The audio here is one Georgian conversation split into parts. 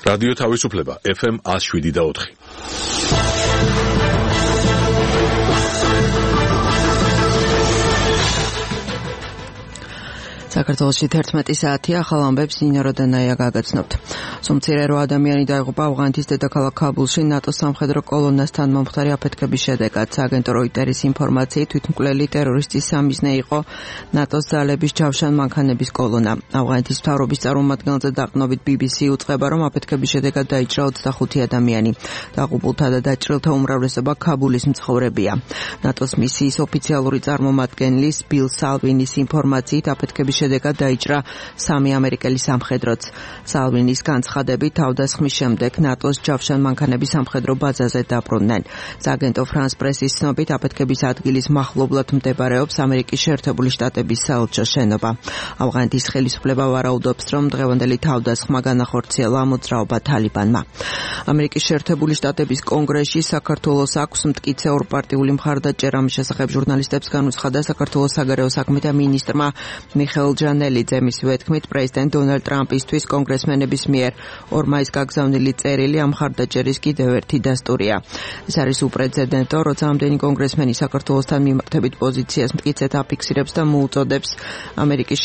რადიო თავისუფლება FM 107.4. საქართველოში 11 საათია, ახალ ამბებს ნინო როდანაია გაგაცნობთ. სუმცირე 8 ადამიანი დაიღუპა ავღანეთის დედაქალაქ ქაბულში ნატოს სამხედრო კოლონასთან მომხდარი აფეთქების შედეგად. სააგენტო როიტერის ინფორმაციით თვითმკვლელი ტერორისტის სამიზნე იყო ნატოს ძალების ჯავშან-მანქანების კოლონა. ავღანეთის მთავრობის წარმომადგენელზე დაყრდნობით BBC უწყება, რომ აფეთქების შედეგად დაიჭრა 25 ადამიანი. დაღუპულთა და დაჭრილთა უმრავლესობა ქაბულის მცხოვრებია. ნატოს მისიის ოფიციალური წარმომადგენლის ბილ სალვინის ინფორმაციით აფეთქების შედეგად დაიჭრა 3 ამერიკელი სამხედროც. სალვინის განცხადებით თავდასხმის შემდეგ ნატოს ჯავშან-მანქანების სამხედრო ბაზაზე დაბრუნდნენ. სააგენტო ფრანს პრესის ცნობით აფეთქების ადგილის მახლობლად მდებარეობს ამერიკის შეერთებული შტატების საელჩო შენობა. ავღანეთის ხელისუფლება ვარაუდობს, რომ დღევანდელი თავდასხმა განახორციელა მოძრაობა თალიბანმა. ამერიკის შეერთებული შტატების კონგრესში საქართველოს აქვს მტკიცე ორპარტიული მხარდაჭერა. ამის შესახებ ჟურნალისტებს განუცხადა საქართველოს საგარეო საქმეთა მინისტრმა მიხეილ ჯანელიძე. მისივე თქმით, პრეზიდენტ დონალდ ტრამპისთვის კონგრესმენების მიერ 2 მაისს გაგზავნილი წერილი ამ მხარდაჭერის კიდევ ერთი დასტურია. ეს არის უპრეცედენტო, როცა ამდენი კონგრესმენი საქართველოსთან მიმართებით პოზიციას მტკიცედ აფიქსირებს და მოუწოდებს ამერიკის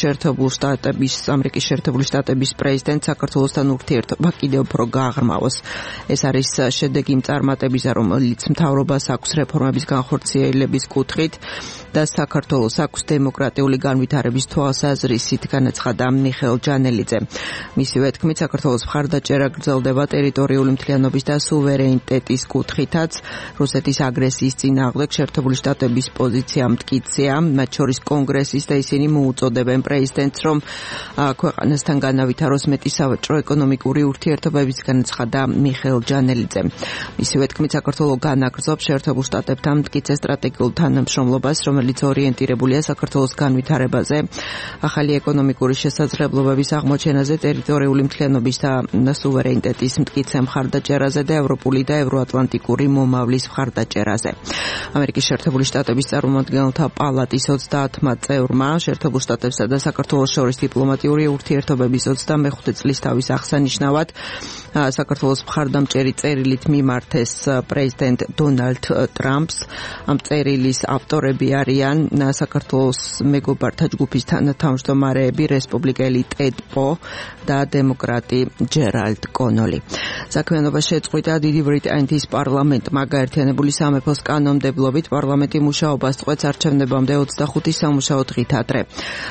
შეერთებული შტატების პრეზიდენტ საქართველოსთან ურთიერთობა კიდევ უფრო გააღრმავოს. ეს არის შედეგი იმ წარმატებისა, რომელიც მთავრობას აქვს რეფორმების განხორციელების კუთხით და საქართველოს აქვს დემოკრატიული განვითარების თვალსაზრისით, განაცხადა მიხეილ ჯანელიძე. მისივე თქმით, საქართველოს მხარდაჭერა გრძელდება ტერიტორიული მთლიანობის და სუვერენიტეტის კუთხითაც. რუსეთის აგრესიის წინააღმდეგ შეერთებული შტატების პოზიცია მტკიცეა, მათ შორის კონგრესის და ისინი მოუწოდებენ პრეზიდენტს, რომ ქვეყანასთან განავითაროს მეტი სავაჭრო ეკონომიკური ურთიერთობების, განაცხადა მიხეილ ჯანელიძე. მისივე თქმით, საქართველო განაგრძობს შეერთებულ შტატებთან მტკიცე სტრატეგიულ თანამშრომლობას, რომელიც ორიენტირებულია საქართველოს განვითარებაზე, ახალი ეკონომიკური შესაძლებლობების აღმოჩენაზე, ტერიტორიული მთლიანობის და სუვერენიტეტის მტკიცე მხარდაჭერაზე და ევროპული და ევროატლანტიკური მომავლის მხარდაჭერაზე. ამერიკის შეერთებული შტატების წარმომადგენელთა პალატის 30 წევრმა შეერთებულ შტატებსა და საქართველოს შორის დიპლომატიური ურთიერთობების 25 წლის თავის აღსანიშნავად საქართველოს მხარდამჭერი წერილით მიმართეს პრეზიდენტ დონალდ ტრამპს. ამ წერილის ავტორები არიან საქართველოს მეგობართა ჯგუფის თანათავმჯდომარეები, რესპუბლიკელი ტედ პო და დემოკრატი ჯერალდ კონოლი. საქმიანობა შეწყვიტა დიდი ბრიტანეთის პარლამენტმა. გაერთიანებული სამეფოს კანონმდებლობით პარლამენტი მუშაობას წყვეტს არჩევნებამდე 25 სამუშაო დღით ადრე.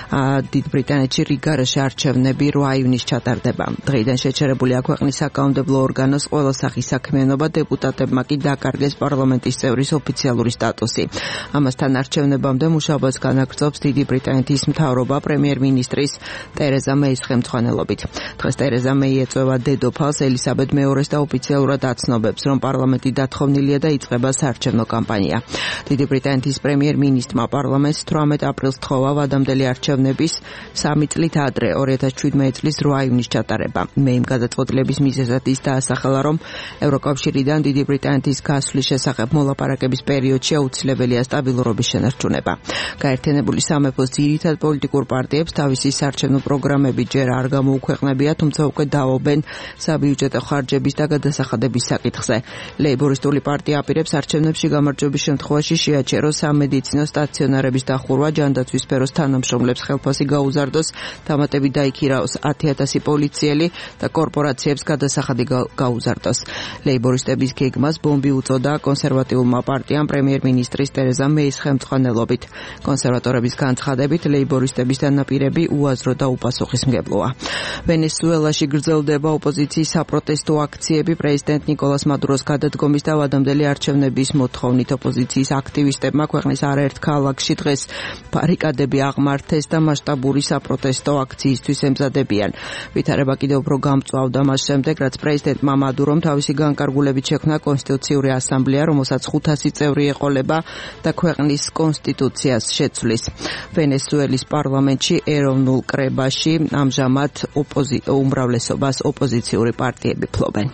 დიდ ბრიტანეთში რიგარაში არჩევნები 8 ივნისს ჩატარდება. დღეიდან შეჩერებული აქვეყნის საკანონმდებლო ორგანოს ყველა სახის საქმიანობა, დეპუტატებმა კი დაკარგეს პარლამენტის წევრის ოფიციალური სტატუსი. ამასთან არჩევნებამდე მუშაობას განაგრძობს დიდი ბრიტანეთის მთავრობა პრემიერ-მინისტრის ტერეზა მეის ხელმძღვანელობით. დღეს ტერეზა მეი ეწევა დედოფალს ელისაბედ მეორეს და ოფიციალურად აცნობებს, რომ პარლამენტი დათხოვნილია და იწყება საარჩევნო კამპანია. დიდი ბრიტანეთის პრემიერ-მინისტრმა პარლამენტს 18 აპრილს თხოვა ვადამდელი არჩევნების 3 წლით ადრე 2017 წლის 8 ივნისს ჩატარება. მეიმ გადაწყვეტილების მიზეზად ის დაასახელა, რომ ევროკავშირიდან დიდი ბრიტანეთის გასვლის შესახებ მოლაპარაკების პერიოდში აუცილებელია სტაბილურობის შენარჩუნება. გაერთიანებული სამეფოს ძირითად პოლიტიკურ პარტიებს თავისი საარჩევნო პროგრამები ჯერ არ გამოუქვეყნებია, თუმცა უკვე დაობენ საბიუჯეტო ხარჯების და გადასახადების საკითხზე. ლეიბორისტული პარტია აპირებს არჩევნებში გამარჯვების შემთხვევაში შეაჩეროს სამედიცინო სტაციონარების დახურვა, ჯანდაცვის სფეროს თანამშრომლებს ხელფასი გაუზარდოს, დამატებით დაიქირაოს 10,000 პოლიციელი და კორპორაციებს გადასახადი გაუზარდოს. ლეიბორისტების გეგმას ბომბი უწოდა კონსერვატიულმა პარტიამ პრემიერ-მინისტრის ტერეზა მეის ხელმძღვანელობით. კონსერვატორების განცხადებით, ლეიბორისტების დანაპირები უაზრო და უპასუხისმგებლოა. ვენესუელაში გრძელდება ოპოზიციის საპროტესტო აქციები. პრეზიდენტ ნიკოლას მადუროს გადადგომის და ვადამდელი არჩევნების მოთხოვნით ოპოზიციის აქტივისტებმა ქვეყნის არაერთ ქალაქში დღეს ბარიკადები აღმართეს და მასშტაბური საპროტესტო აქციისთვის ემზადებიან. ვითარება კიდევ უფრო გამწვავდა მას შემდეგ, რაც პრეზიდენტმა მადურომ თავისი განკარგულებით შექმნა კონსტიტუციური ასამბლეა, რომელსაც 500 წევრი ეყოლება და ქვეყნის კონსტიტუციას შეცვლის. ვენესუელის პარლამენტში ეროვნულ კრებაში ამჟამად უმრავლესობას ოპოზიციური პარტიები ფლობენ.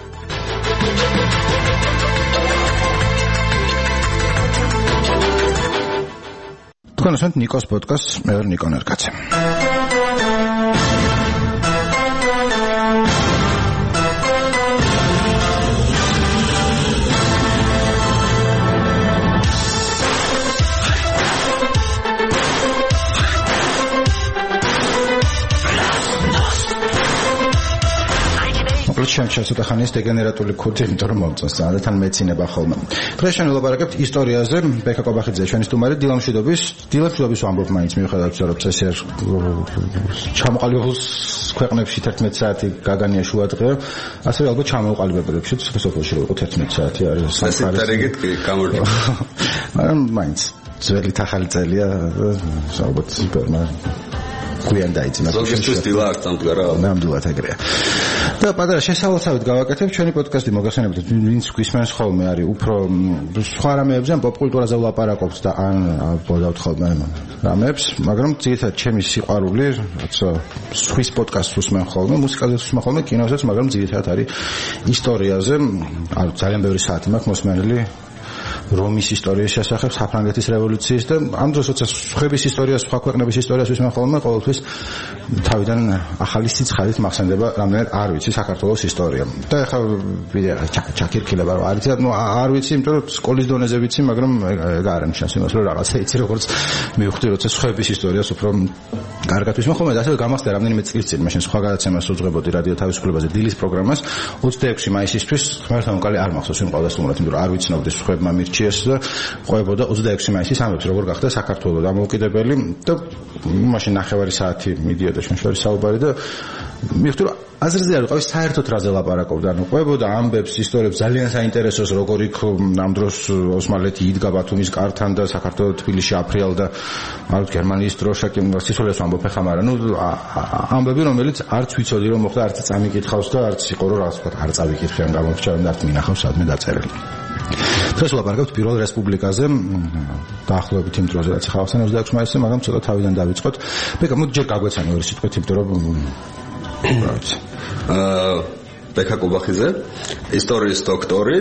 თქვენ უსმენთ ნიკოს პოდკასტს, მე ვარ ნიკო ნერკაცე. შემჩა ცოტა ხანის დეგენერატული ქურთი, იმიტომ რომ მომწონს ძალიან მეცინება ხოლმე. დღეს ჩვენ ვილაპარაკებთ ისტორიაზე. ბექა კობახიძე ჩვენი სტუმარი, დილამშვიდობის ვამბობ მაინც მიუხედავად რომ წესიერ ჩამოყალიბებულს ქვეყნებში 11 საათი გაგანია შუადღე, ასევე ალბათ ჩამოყალიბებულებშიც სოფელში რო 11 საათი არის სამხარეს. ესეთ კი გამორჩა. მაგრამ მაინც ძველი ახალი წელია, ალბათ სუპერმა გვიან დაიძინა. ზოგიერთის დილა აქ დამდგარა. ნამდვილად ეგრეა. და პატარა შესავალსავით გავაკეთებ ჩვენი პოდკასტი მოგახსენებთ, ვინც გვისმენს ხოლმე არის უფრო სხვა რამეებზე, ან პოპკულტურაზე ვლაპარაკობთ და ან ვოდავთ ხოლმე რამეებს, მაგრამ ძირითადად ჩემი სიყვარული, რაცა სვის პოდკასტს უსმენ ხოლმე, მუსიკაზე უსმენ ხოლმე, კინოზეც, მაგრამ ძირითადად არის ისტორიაზე. ძალიან ბევრი საათი მაქვს მოსმენილი რომის ისტორიის შესახებ, საფრანგეთის რევოლუციის და ამ დროს როცა სხვების ისტორიას, სხვა ქვეყნების ისტორიას ვისმენ ხოლმე, ყოველთვის თავიდან ახალი სიცხადით მახსენდება რამდენად არ ვიცი საქართველოს ისტორია. და ეხლა ჩაკირკილება რა არის, არ ვიცი, იმიტომ რომ სკოლის დონეზე ვიცი, მაგრამ ეგ არ ნიშნავს იმას, რომ რაღაცა იცი, როგორც მივხვდი, როცა სხვების ისტორიას უფრო კარგად ვისმენ ხოლმე და ასევე გამახსდა რამდენიმე წლის წინ, მაშინ სხვა გადაცემას უძღვებოდი რადიო თავისუფლებაზე დილის პროგრამას 26 მაისისთვის, ღმერთთან უკალი არ მახსოვს იმ ყოველდღიურად, იმიტომ რომ არ ვიცნობდი სხვებმა მირჩიეს და ყვებოდა 26 მაისის ამბებს, როგორ გახდა საქართველოს დამოუკიდებელი და მაშინ ნახევარი საათი მიდიოდა ჩვენ შორის საუბარი და მივხვდი რომ აზრზე არ ვიყავი საერთოდ რაზე ლაპარაკობდა, ანუ ყვებოდა ამბებს, ისტორიებს ძალიან საინტერესოს, როგორ იქ ამ დროს ოსმალეთი იდგა ბათუმის კართან და საქართველოს თბილისში აფრიალდა ალბათ გერმანიის დროშა კი სიცოცხლეს ვამბობ ხა, მაგრამ ამბები რომელიც არც ვიცოდი რომ მოხდა, არც წამიკითხავს და არც იყო რომ რაღაც ვთქვათ არ წავიკითხე ან გამოვჩა და არ მინახავს სადმე დაწერილი. დღეს ვლაპარაკობთ პირველ რესპუბლიკაზე, დაახლოებით იმ დროზე რაც ხა 26 მაისზე, მაგრამ ცოტა თავიდან დავიწყოთ. ბეკა, მოდი ჯერ გაგვეცანი ორი სიტყვით, იმიტომ რომ ბექა კობახიძე, ისტორიის დოქტორი,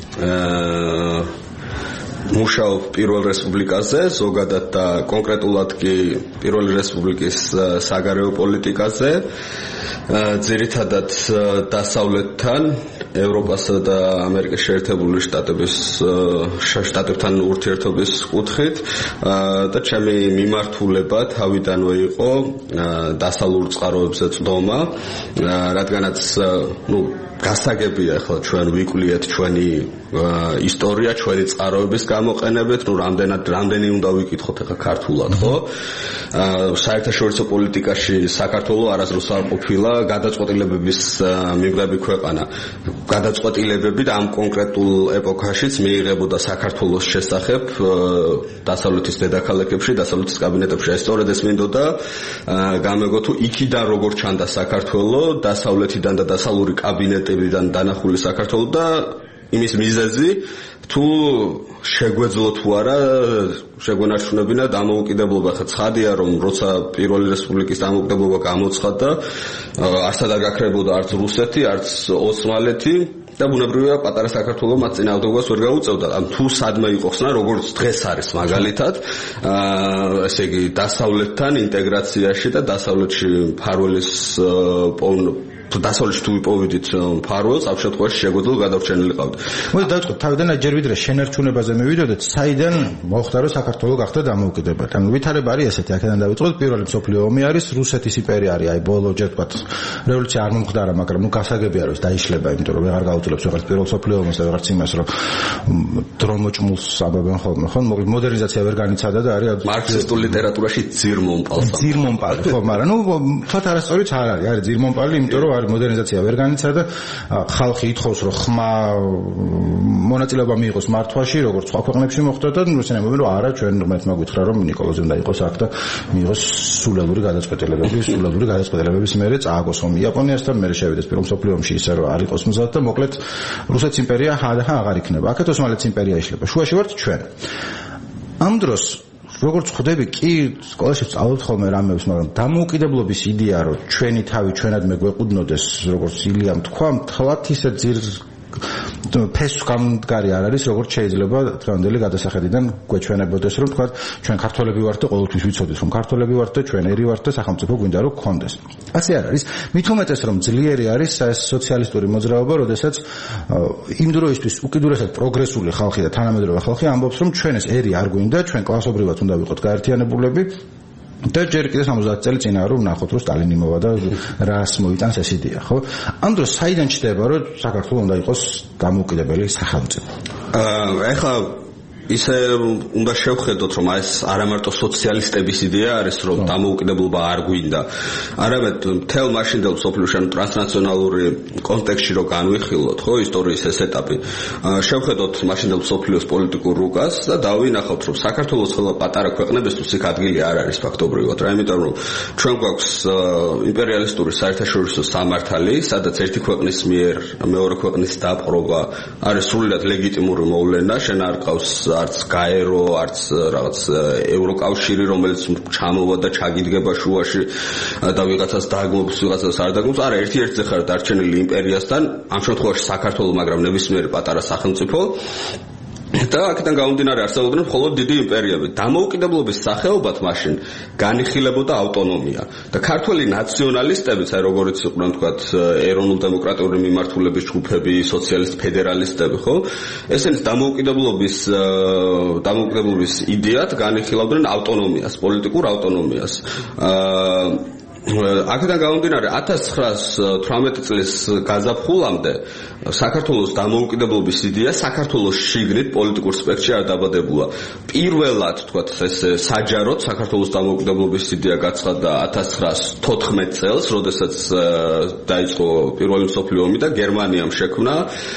მუშაობ პირველ რესპუბლიკაზე, ზოგადად და კონკრეტულად კი პირველი რესპუბლიკის საგარეო პოლიტიკაზე, ძირითადად დასავლეთთან, ევროპასა და ამერიკის შეერთებული შტატებთან ურთიერთობის კუთხით და ჩემი მიმართულება თავიდანვე იყო დასავლურ წყაროებზე წვდომა, რადგანაც გასაგებია ახლა ჩვენ ვიკვლიეთ ჩვენი ისტორია, ჩვენი წყაროების გამოყენებით, რამდენი უნდა ვიკითხოთ ახლა ქართულად, ხო? საერთაშორისო პოლიტიკაში საქართველო არასდროს არ ყოფილა გადაწყვეტილებების მიღები ქვეყანა. გადაწყვეტილებები და ამ კონკრეტულ ეპოქაშიც მიიღებოდა საქართველოს შესახებ დასავლეთის დედაქალაქებში, დასავლეთის კაბინეტებში. სწორედ ეს მინდოდა გამეგო თუ იქიდან როგორ ჩანდა საქართველო, დასავლეთიდან და დასავლური კაბინეტებიდან დანახული საქართველო და იმის მიზეზი თუ შეგვეძლო თუ არა შეგვენარჩუნებინა დამოუკიდებლობა. ხა ცხადია რომ როცა პირველი რესპუბლიკის დამოუკიდებლობა გამოცხადდა, არცად არ გაქრებოდა არც რუსეთი, არც ოსმალეთი და ბუნებრივია პატარა საქართველო მათ წინააღმდეგობას ვერ გაუწევდა. ან თუ სადმე იყო ხსნა, როგორც დღეს არის მაგალითად, ესე იგი დასავლეთთან ინტეგრაციაში და დასავლეთში მფარველის დასავლეთში თუ ვიპოვიდით მფარველს, ამ შემთხვევაში შეგვეძლო გადარჩენილიყავთ. მოდი დავიწყოთ თავიდან ჯერ ვიდრე შენარჩუნებაზე მივიდოდეთ, საიდან მოხდა რომ საქართველო გახდა დამოუკიდებელი. ანუ ვითარება არის ესეთი, აქედან დავიწყოთ, პირველი მსოფლიო ომი არის, რუსეთის იმპერია არის, აი ბოლო ჯერ თქვათ რევოლუცია არ მომხდარა, მაგრამ გაასაგებია რომ დაიშლება, იმიტომ რომ ვეღარ გაუძლებს ვეღარ პირველ მსოფლიო ომს და ვეღარც იმას რომ დრომოჭმულს აბებენ ხოლმე, ხო? მოდერნიზაცია ვერ განიცადა და არის მარქსისტულ ლიტერატურაში ძირმომპალი, ხო, მაგრამ თქვათ არასწორიც არ არის ძირმომპალი, იმიტომ რომ მოდერნიზაცია ვერ განიცადა, ხალხი ითხოვს რომ ხმა მონაწილეობა მიიღოს მართვაში, როგორც სხვა ქვეყნებში მოხდა და ისინი ამბობენ რომ არა, ჩვენ ღმერთმა გითხრა რომ ნიკოლოზი უნდა იყოს აქ და მიიღოს სულელური გადაწყვეტილებების მერე წააგოს ომი იაპონიასთან, მერე შევიდეს პირველ მსოფლიო ომში ისე რომ არ იყოს მზად და მოკლედ რუსეთის იმპერია აღარ იქნება. აქეთ ოსმალეთის იმპერია იშლება. შუაში ვართ ჩვენ. ამ დროს როგორც ხვდები, კი სკოლაში ვსწავლობთ ხოლმე რამებს, მაგრამ დამოუკიდებლობის იდეა, რომ ჩვენი თავი ჩვენადმე გვეყუდნოდეს, როგორც ილიამ თქვა, თლათ ისე ფესვგამდგარი არ არის, როგორც შეიძლება დღევანდელი გადასახედიდან გვეჩვენებოდეს, რომ თქვა ჩვენ ქართველები ვართ და ყოველთვის ვიცოდით, რომ ქართველები ვართ და ჩვენ ერი ვართ და სახელმწიფო გვინდა რომ გქონდეს. ასე არ არის. მით უმეტეს რომ ძლიერი არის სოციალისტური მოძრაობა, როდესაც იმ დროისთვის უკიდურესად პროგრესული ხალხი და თანამედროვე ხალხი ამბობს, რომ ჩვენ ეს ერი არ გვინდა, ჩვენ კლასობრივად უნდა ვიყოთ გაერთიანებულები და ჯერ კიდე 70 წელი წინა რომ ნახოთ რომ სტალინი მოვა და რას მოიტანს ეს იდეა, ხო? ამ დროს საიდან ჩდება რომ საქართველოს უნდა იყოს დამოუკიდებელი სახელმწიფო? ეხლა ისე უნდა შევხედოთ რომ ეს არა მარტო სოციალისტების იდეა არის რომ დამოუკიდებლობა არ გვინდა არამედ მთელ მაშინდელ სოფლიოში ანუ ტრანსნაციონალური კონტექსტში რო განვიხილოთ ხო ისტორიის ეს ეტაპი შევხედოთ მაშინდელ სოფლიოს პოლიტიკურ რუკას და დავინახავთ რომ საქართველოს ხელა პატარა ქვეყნებისთვის იქ ადგილი არ არის ფაქტობრივად რა იმიტომ რომ ჩვენ გვაქვს იმპერიალისტური საერთაშორისო სამართალი სადაც ერთი ქვეყნის მიერ მეორე ქვეყნის დაპყრობა არის სრულიად ლეგიტიმური მოვლენა შენ არ ყავს არც გაერო, არც რაღაც ევროკავშირი, რომელიც ჩამოვა და ჩაგიდგება შუაში და ვიღაცას დაგმობს, ვიღაცას არ დაგმობს. არა, ერთ-ერთზე ხარ დარჩენილი იმპერიასთან, ამ შემთხვევაში საქართველოს, მაგრამ ნებისმიერი პატარა სახელმწიფო. და აქედან გამომდინარე არსებობდნენ მხოლოდ დიდი იმპერიები. დამოუკიდებლობის სახეობად მაშინ განიხილებოდა ავტონომია. და ქართველი ნაციონალისტებიც, აი როგორიც იყვნენ თქვათ ეროვნულ-დემოკრატიული მიმართულების ჯგუფები, სოციალისტ ფედერალისტები, ხო? ესენი დამოუკიდებლობის იდეად განიხილავდნენ ავტონომიას, პოლიტიკურ ავტონომიას. აქედან გამომდინარე 1918 წლის გაზაფხულამდე საქართველოს დამოუკიდებლობის იდეა საქართველოს შიგნით პოლიტიკურ სპექტრში არ დაბადებულა. პირველად თქვათ ეს საჯაროდ საქართველოს დამოუკიდებლობის იდეა გაცხადდა 1914 წელს, როდესაც დაიწყო პირველი მსოფლიო ომი და გერმანიამ შექმნა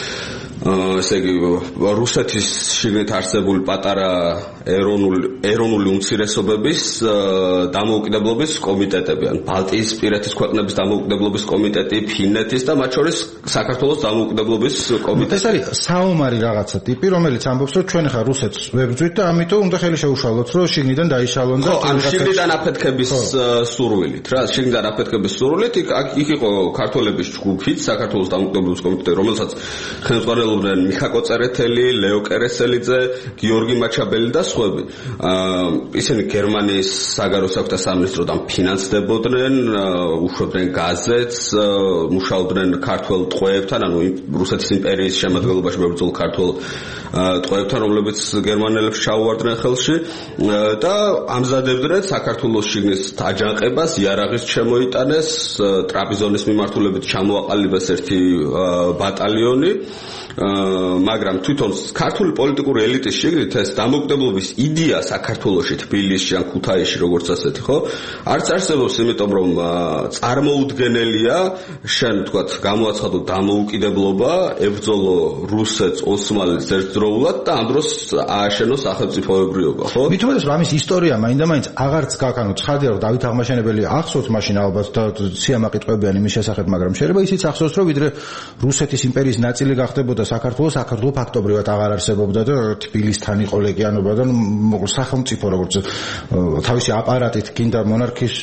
ესე იგი რუსეთის შიგნით არსებული პატარა ეროვნული უმცირესობების დამოუკიდებლობის კომიტეტები, ან ბალტიისპირეთის ქვეყნების დამოუკიდებლობის კომიტეტი, ფინეთის და მათ შორის საქართველოს დამოუკიდებლობის კომიტეტი. ეს არის საომარი რაღაცა ტიპი, რომელიც ამბობს, რომ ჩვენ ხარ რუსეთს ვებრძვით და ამიტომ უნდა ხელი შეუშალოთ, რომ შიგნიდან დაიშალონ და ან შიგნიდან აფეთქების სურვილით, რა, შიგნიდან აფეთქების სურვილით, იქ იყო ქართველების ჯგუფიც, საქართველოს დამოუკიდებლობის კომიტეტი, რომელსაც ხელმძღვანელობდნენ მიხა კოწერეთელი, ლეო კერესელიძე, გიორგი მაჩაბელი და სხვები. ისინი გერმანიის საგარეო საქმეთა სამინისტროდან ფინანსდებოდნენ, უშვებდნენ გაზეთს, მუშაობდნენ ქართველ ტყვეებთან, ანუ რუსეთის იმპერიის შემადგენლობაში მებრძოლ ქართველ ტყვეებთან, რომლებიც გერმანელებს ჩაუვარდნენ ხელში და ამზადებდნენ საქართველოს შიგნის აჯანყებას, იარაღის შემოიტანეს, ტრაპიზონის მიმართულებით ჩამოაყალიბეს ერთი ბატალიონი. მაგრამ თვითონ ქართული პოლიტიკური ელიტის შიგნით ეს დამოუკიდებლობის იდეა საქართველოში, თბილისში ან ქუთაისში როგორც ასეთი, ხო? არც არსებობს, იმიტომ რომ წარმოუდგენელია შენ თქვათ გამოაცხადო დამოუკიდებლობა, ებრძოლო რუსეთს, ოსმალეთს ერთდროულად და ამ დროს ააშენო სახელმწიფოებრიობა, ხო? მით უმეტეს რომ ამის ისტორია მაინდა-მაინც აღარც გაკანო, ცხადია რომ დავით აღმაშენებელი ახსოვს მაშინ ალბათ და სიამაყი ტყვებიან იმის შესახებ, მაგრამ შეიძლება ისიც ახსოვს რომ ვიდრე რუსეთის იმპერიის ნაწილი გახდებოდა საქართველოს ფაქტობრივად აღარ არსებობდა და თბილისთან იყო ლეგიანობა და სახელმწიფო როგორც თავისი აპარატით კიდე მონარქიის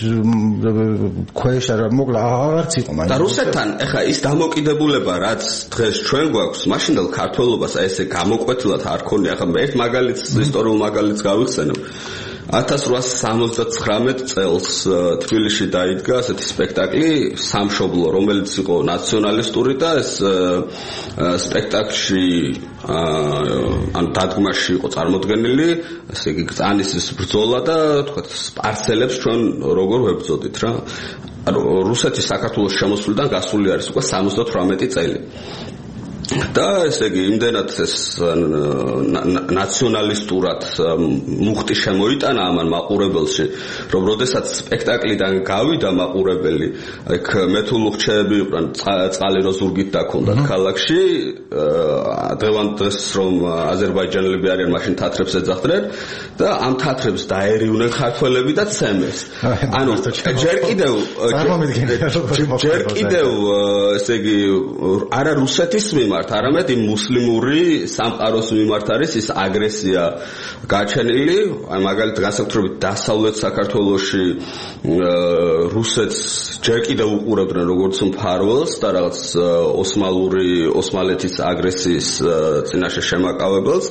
ქვეშ მოკლა აღარც იყო მაინც. და რუსეთთან ეხა ის დამოკიდებულება რაც დღეს ჩვენ გვაქვს, მაშინდელ ქართველობას ესე გამოკვეთილად არ ქონია. ეხა ერთ მაგალითს, ისტორიულ მაგალითს გავიხსენებ. 1879 წელს თბილისში დაიდგა ასეთი სპექტაკლი სამშობლო, რომელიც იყო ნაციონალისტური და ეს სპექტაკლში ან დადგმაში იყო წარმოდგენილი, ესე იგი გწანისის ბრძოლა და თქვა სპარსელებს ჩვენ როგორ ვებრძოდით რა. ანუ რუსეთის საქართველოს შემოსვლიდან გასული არის უკვე 78 წელი. და ესე იგი იმდენად ეს ნაციონალისტურად მუხტი შემოიტანა ამან მაყურებელში, რომ როდესაც სპექტაკლიდან გავიდა მაყურებელი, აქ მეთულუხჩეები იყვნენ, წყალი რო ზურგით დაქონდათ ქალაქში, დღეს რომ აზერბაიჯანელები არიან, მაშინ თათრებს ეძახდნენ და ამ თათრებს დაერივნენ ქართველები და ცემეს. ანუ ჯერ კიდევ ესე იგი არა რუსეთის მიმართ, არამედ იმ მუსლიმური სამყაროს მიმართ არის ის აგრესია გაჩენილი. აი მაგალითად განსაკუთრებით დასავლეთ საქართველოში რუსეთს ჯერ კიდევ უყურებდნენ როგორც მფარველს და რაღაც ოსმალეთის აგრესიის წინაშე შემაკავებელს.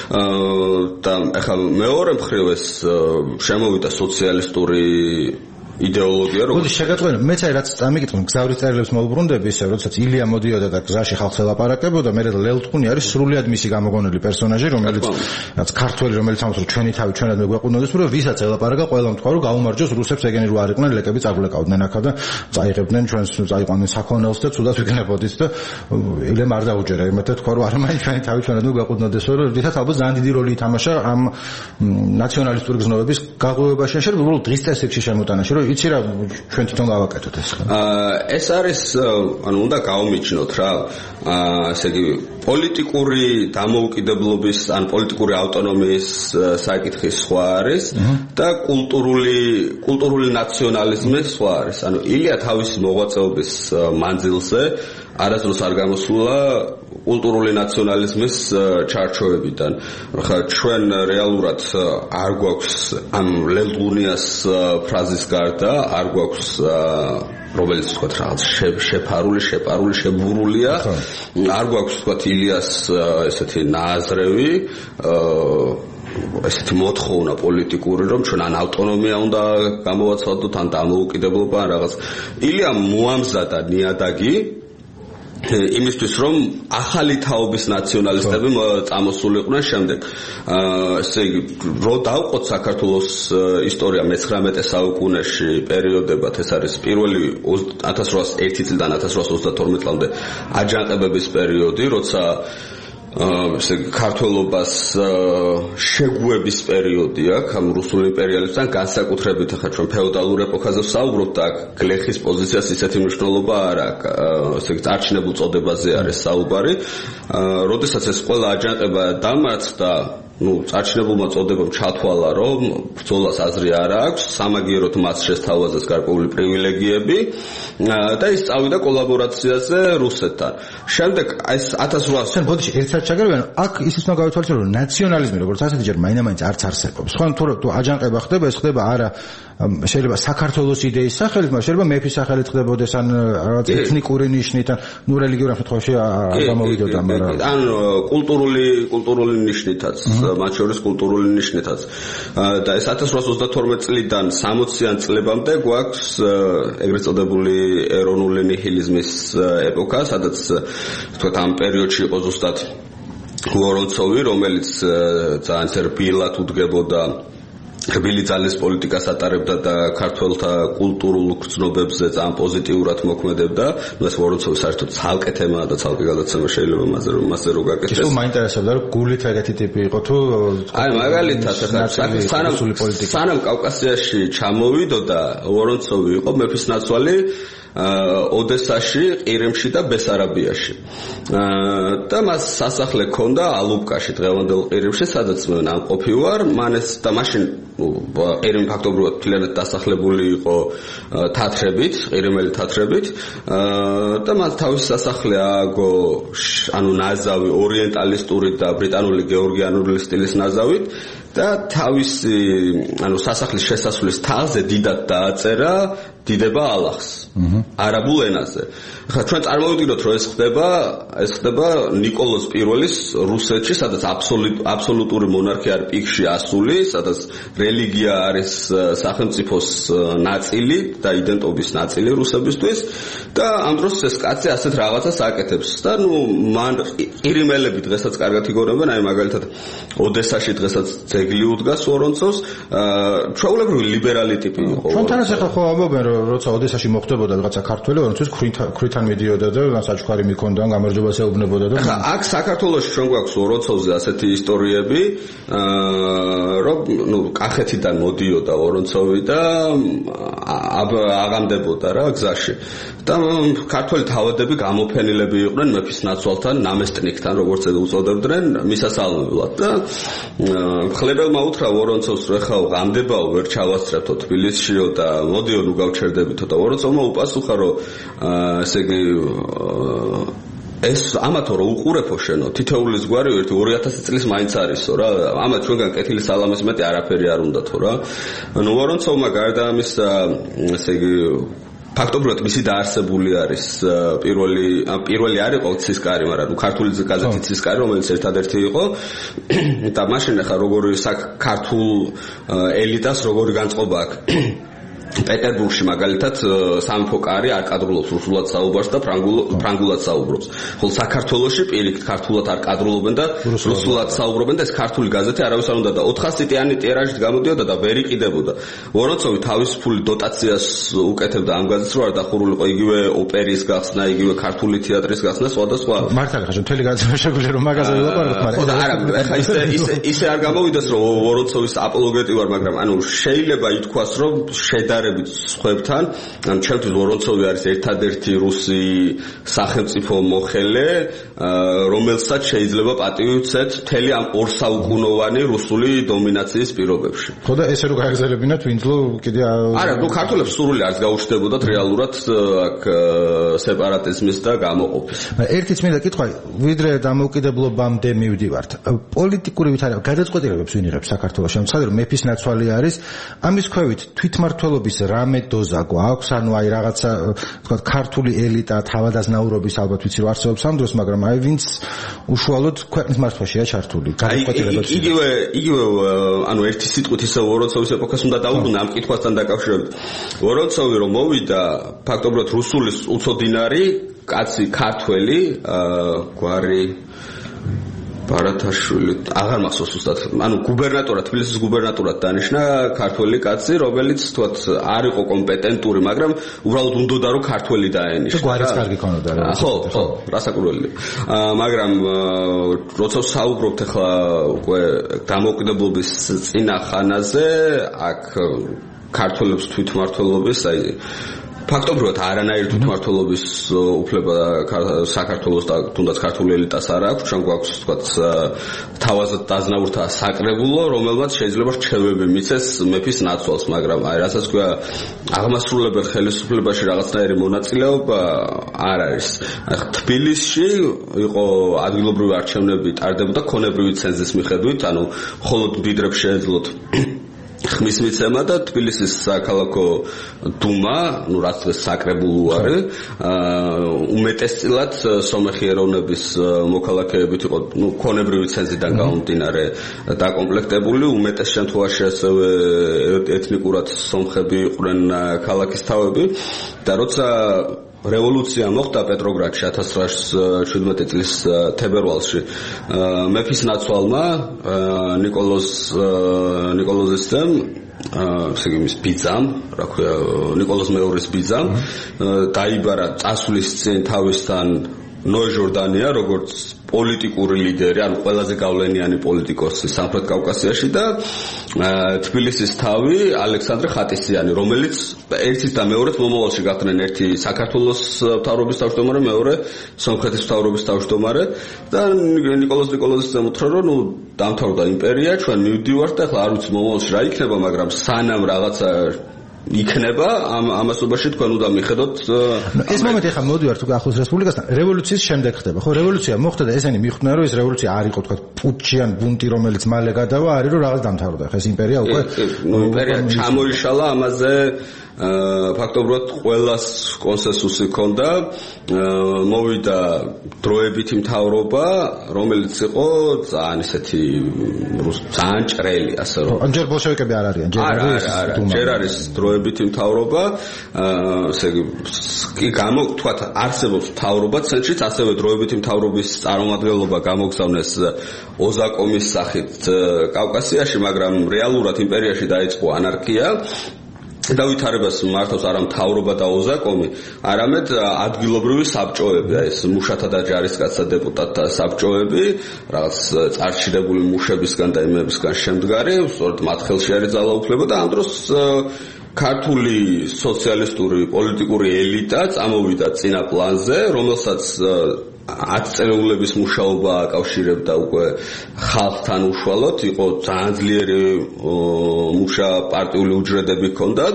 და ახლა მეორე მხრივ ეს შემოვიდა სოციალისტური იდეოლოგია როგორ შეგატყვენ მეც აი რაც წამიკითხე გზავრის წერილებს მოვუბრუნდები ისე როდესაც ილია მოდიოდა და გზაში ხალხს ელაპარაკებოდა მე ლელტყუნი არის სრულიად მისი გამოგონილი პერსონაჟი რომელიც რაც ქართველი რომელიც ამბობს რომ ჩვენი თავი ჩვენად მეგვეყუნოდეს რომ ვისაც ელაპარაკა ყველა მთქვა რომ გაუმარჯოს რუსებს ეგენი რო არ იყვნენ ლეკები წაგვლეკავდნენ აქა და წაიღებდნენ ჩვენს წაიყვანდნენ საქონელს და ცუდად ვიგნებოდით და ილემ არ დაუჯერა იმათ თქვა რომ არა მაინც ჩვენი თავი ჩვენად მეგვეყუნოდეს რომ ვისაც ალბათ ძალიან დიდი როლი ითამაშა ამ ნაციონალისტური გზნობების გაღვივებაში შეიძლება უბრალოდ დღის წესებში შემოტანაში რომ იცი რა ჩვენ თვითონ გავაკეთოთ ეს არის ანუ უნდა გავმიჩნოთ რა ესე იგი პოლიტიკური დამოუკიდებლობის ან პოლიტიკური ავტონომიის საკითხი სხვა არის და კულტურული ნაციონალიზმი სხვა არის ანუ ილია თავისი მოღვაწეობის მანძილზე არასდროს არ გამოსულა კულტურული ნაციონალიზმის ჩარჩოებიდან. ხა ჩვენ რეალურად არ გვაქვს ამ ლელტუნიას ფრაზის გარდა არ გვაქვს რომელიც თქვა რაღაც შეფარული, შებურულია. არ გვაქვს თქვა ილიას ესეთი ნააზრევი ესეთი მოთხოვნა პოლიტიკური რომ ჩვენ ან ავტონომია უნდა გამოვაცვალოთ ან დამოუკიდებლობა ან რაღაც. ილია მოამზადა ნიადაგი იმისთვის რომ ახალი თაობის ნაციონალისტები წამოსულიყვნენ შემდეგ ესე იგი რო დავყოთ საქართველოს ისტორია მე-19 საუკუნეში პერიოდებად ეს არის პირველი 1801 წლიდან 1832 წლამდე აჯანყებების პერიოდი როცა ესე ქართველობას შეგუების პერიოდი აქვს ამ რუსულ იმპერიალისთან განსაკუთრებით ახლა ჩვენ ფეოდალურ ეპოქაზე ვსაუბრობთ და გლეხის პოზიციას ისეთი მნიშვნელობა არ აქვს ესე წარჩინებულ წოდებაზე არის საუბარი როდესაც ეს ყველა აჯანყება დამარცხდა წარჩინებულმა წოდებამ ჩათვალა რომ ბრძოლას აზრი არ აქვს სამაგიეროდ მას შესთავაზეს გარკვეული პრივილეგიები და ის წავიდა კოლაბორაციაზე რუსეთთან. შემდეგ ეს 1800-იან ბოდიში ერთად ჩაგერვენ აქ ისიც უნდა გავითვალისწინოთ რომ ნაციონალიზმი როგორც ასეთი ჯერ მაინც არც არსებობს. ხო თუ აჯანყება ხდება ეს ხდება არა შეიძლება საქართველოს იდეის სახელით, მაგრამ შეიძლება მეფის სახელით ხდებოდეს ან რაღაც ეთნიკური ნიშნით ან ნუ რელიგიურ შემთხვევაში არ გამოვიდოდა, მაგრამ ან კულტურული ნიშნითაც, მათ შორის კულტურული ნიშნითაც. და ეს 1832 წლიდან 60-იან წლებამდე გვაქვს ეგრეთ წოდებული ეროვნული ნიჰილიზმის ეპოქა, სადაც თქვა ამ პერიოდში იყო ზუსტად ვორონცოვი, რომელიც ძალიან რბილად უდგებოდა რბილი ძალის პოლიტიკას ატარებდა და ქართველთა კულტურულ გრძნობებზე ძალიან პოზიტიურად მოქმედებდა. ეს ვორონცოვი საერთოდ ცალკე თემაა და ცალკე გადაცემა შეიძლება მასზე რო გაკეთდეს. ის მაინტერესებდა რომ გულით ეგეთი ტიპი იყო თუ აი მაგალითად სანამ კავკასიაში ჩამოვიდოდა ვორონცოვი იყო მეფის ნაცვალი ოდესაში, ყირიმში და ბესარაბიაში. და მას სასახლე ჰქონდა ალუბკაში, დღევანდელ ყირიმში, სადაც მე ნამყოფი ვარ. მანეს და მაშინ ყირიმი ფაქტობრივად მთლიანად დასახლებული იყო თათრებით, ყირიმელი თათრებით. და მას თავისი სასახლე ააგო, ანუ ნაზავი ორიენტალისტური და ბრიტანული გეორგიანული სტილის ნაზავით. და თავისი ანუ სასახლის შესასვლელის თაღზე დიდად დააწერა დიდება ალახს არაბულ ენაზე. ხა ჩვენ წარმოვიდგინოთ რომ ეს ხდება ნიკოლოზ პირველის რუსეთში, სადაც აბსოლუტური მონარქია არის პიკში ასული, სადაც რელიგია არის სახელმწიფოს ნაწილი და იდენტობის ნაწილი რუსებისთვის და ამ დროს ეს კაცი ასეთ რაღაცას აკეთებს და ნუ მან ყირიმელები დღესაც კარგად იგონებენ, აი მაგალითად ოდესაში დღესაც ძეგლი უდგას ვორონცოვს, ჩვეულებრივი ლიბერალი ტიპი იყო. ჩვენთანაც ახლა ხო ამბობენ რომ როცა ოდესაში მოხდებოდა რაღაცა ქართველი ვორონცოვის ქრითან მიდიოდა და საჩუქარი მიქონდა, გამარჯვებას ეუბნებოდა და აქ საქართველოში ჩვენ გვაქვს ვორონცოვზე ასეთი ისტორიები, რომ ნუ კახეთიდან მოდიოდა ვორონცოვი და აღამდებოდა რა გზაში. და ქართველი თავადები გამოფენილები იყვნენ მეფის ნაცვალთან, ნამესტნიკთან, როგორც უწოდებდნენ, მისასალმებლად და ხლებელმა უთხრა ვორონცოვს რომ ეხლა ღამდებაო, ვერ ჩავასწრებთო თბილისშიო და მოდიო ნუ გავჩერდებითო და ვორონცოვმა უპასუხა რომ ესე იგი ეს ამათო რომ უყურებო შენო თითოეულის გვარი 2000 წლის მაინც არისო რა ამათ ჩვენგან კეთილი სალამის მეტი არაფერი არ უნდათო რა ანუ ვორონცოვმა გარდა ამისა ესე იგი ფაქტობრივად მისი დაარსებული არის პირველი არ იყო ცისკარი, მაგრამ ქართული გაზეთი ცისკარი, რომელიც ერთადერთი იყო და მაშინ ახლა როგორი ქართულ ელიტას როგორი განწყობა აქვს პეტერბურგში მაგალითად სამეფო კარი არ კადრულობს რუსულად საუბარს და ფრანგულად საუბრობს. ხოლო საქართველოში პირიქით ქართულად არ კადრულობენ და რუსულად საუბრობენ და ეს ქართული გაზეთი არავის არ უნდა და 400-იანი ტირაჟით გამოდიოდა და ვერ იყიდებოდა. ვორონცოვი თავისუფული დოტაციას უკეთებდა ამ გაზეთს, რომ არ დახურულიყო იგივე ოპერის გახსნა, იგივე ქართული თეატრის გახსნა, სხვადასხვა. მართალი ხარ, მთელი გაზეთი შეგვიძლია რომ მაგაზე ვილაპარაკოთ, მაგრამ არა, ეხა ისე არ გამოვიდეს რომ ვორონცოვის აპოლოგეტი ვარ, მაგრამ ანუ შეიძლება ითქვას რომ შედარებით სხვებთან, ან ჩემთვის ვორონცოვი არის ერთადერთი რუსი სახელმწიფო მოხელე, რომელსაც შეიძლება პატივი უცეთ მთელი ამ ორსაუკუნოვანი რუსული დომინაციის პირობებში. ხო და ესე რო გააგზავნებინათ ვინძლო კიდე არა, ნუ ქართველებს სურვილი არც გაუჩნდებოდათ რეალურად აქ სეპარატიზმის და გამოყოფის. ერთი წმინდა კითხვა, ვიდრე დამოუკიდებლობამდე მივდივართ. პოლიტიკური ვითარება გადაწყვეტილებებს ვინ იღებს საქართველოს? შემოცხადე რომ მეფის ნაცვალი არის, ამის ქვევით თვითმმართველობის რამე დოზა გვაქვს, ანუ აი რაღაცა თქვა ქართული ელიტა თავადაზნაურობის ალბათ ვიცი რომ არსებობს ამ დროს, მაგრამ აი ვინც უშუალოდ ქვეყნის მართვაშია ჩართული გადაწყვეტილებებს. იგივე ანუ ერთი სიტყვით ისე ვორონცოვის ეპოქას უნდა დავუბრუნდე ამ კითხვასთან დაკავშირებით. ვორონცოვი რომ მოვიდა ფაქტობრივად რუსული უცოდინარი კაცი ქართველი გვარი ბარათაშვილი აღარ მახსოვს უბრალოდ ანუ გუბერნატორად თბილისის გუბერნატორად დანიშნა ქართველი კაცი რომელიც თქვათ არ იყო კომპეტენტური მაგრამ უბრალოდ უნდოდა რომ ქართველი დაენიშნა გვარის კარგი ქონოდა რა ხო რასაკვირველია მაგრამ როცა საუბრობთ ახლა უკვე დამოუკიდებლობის წინა ხანაზე აქ ქართველებს თვითმმართველობის აი ფაქტობრივად არანაირი თვითმმართველობის უფლება საქართველოს და თუნდაც ქართული ელიტას არ აქვს, ჩვენ გვაქვს თქვათ თავაზად დაზნაურთა საკრებულო, რომელმაც შეიძლება რჩევები მიცეს მეფის ნაცვალს, მაგრამ აი რასაც ქვია აღმასრულებელ ხელისუფლებაში რაღაცნაირი მონაწილეობა არ არის. აი თბილისში იყო ადგილობრივი არჩევნები ტარდებოდა ქონებრივი ცენზის მიხედვით, ანუ მხოლოდ მდიდრებს შეეძლოთ ხმის მიცემა და თბილისის საქალაქო დუმა, ну რაც დღეს საკრებულო არის, უმეტესწილად სომეხი ეროვნების მოქალაქეებით იყო, ну ქონებრივი ცენზიდან გამომდინარე დაკომპლექტებული, უმეტეს შემთხვევაში ასევე ეთნიკურად სომხები იყვნენ ქალაქის თავები და როცა რევოლუცია მოხდა პეტროგრადში 1917 წლის თებერვალში მეფის ნაცვალმა ნიკოლოზესთან სეგიმის ბიძამ, რა ქვია, ნიკოლოზ მეორის ბიძამ დაიბარა წასვლის წინ თავისთან ნოე ჟორდანია, როგორც პოლიტიკური ლიდერი, ანუ ყველაზე გავლენიანი პოლიტიკოსი სამხრეთ კავკასიაში და თბილისის თავი ალექსანდრე ხატისიანი, რომელიც ერთის და მეორეც მომავალში გახდნენ ერთი საქართველოს მთავრობის თავმჯდომარე, მეორე სომხეთის მთავრობის თავმჯდომარე და ნიკოლოზესთან უთხრა რომ ნუ დამთავრდა იმპერია, ჩვენ მივდივართ და ახლა არ ვიცი მომავალში რა იქნება, მაგრამ სანამ რაღაცა იქნება ამასობაში თქვენ უნდა მიხედოთ ეს მომენტი ახლა მოდივართ უკვე ახლოს რესპუბლიკასთან რევოლუციის შემდეგ ხდება ხო რევოლუცია მოხდა და ესენი მიხვდნენ რომ ეს რევოლუცია არ იყო თქვა პუტჩი ან ბუნტი რომელიც მალე გადავა არის რომ რაღაც დამთავრდა ხა ეს იმპერია უკვე იმპერია ჩამოიშალა ამაზე ფაქტობრივად ყველას კონსენსუსი ჰქონდა მოვიდა დროებითი მთავრობა რომელიც იყო ძალიან ისეთი ძალიან ჭრელი ასე რომ ან ჯერ ბოლშევიკები არ არიან ჯერ არის დროებითი მთავრობა ესე იგი თქვათ არსებობს მთავრობა ცენტრშიც ასევე დროებითი მთავრობის წარმომადგენლობა გამოგზავნეს ოზაკომის სახით კავკასიაში მაგრამ რეალურად იმპერიაში დაიწყო ანარქია დავითარებას მართავს არა მთავრობა და ოზაკომი, არამედ ადგილობრივი საბჭოები, აი ეს მუშათა და ჯარისკაცთა დეპუტატთა საბჭოები, რაღაც წარჩინებული მუშებისგან და იმებისგან შემდგარი, სწორედ მათ ხელში არის ძალაუფლება და ამ დროს ქართული სოციალისტური პოლიტიკური ელიტა წამოვიდა წინა პლანზე, რომელსაც 10 წელეულების მუშაობა აკავშირებდა უკვე ხალხთან უშუალოდ, იყო ძალიან ძლიერი მუშა პარტიული უჯრედები ჰქონდათ.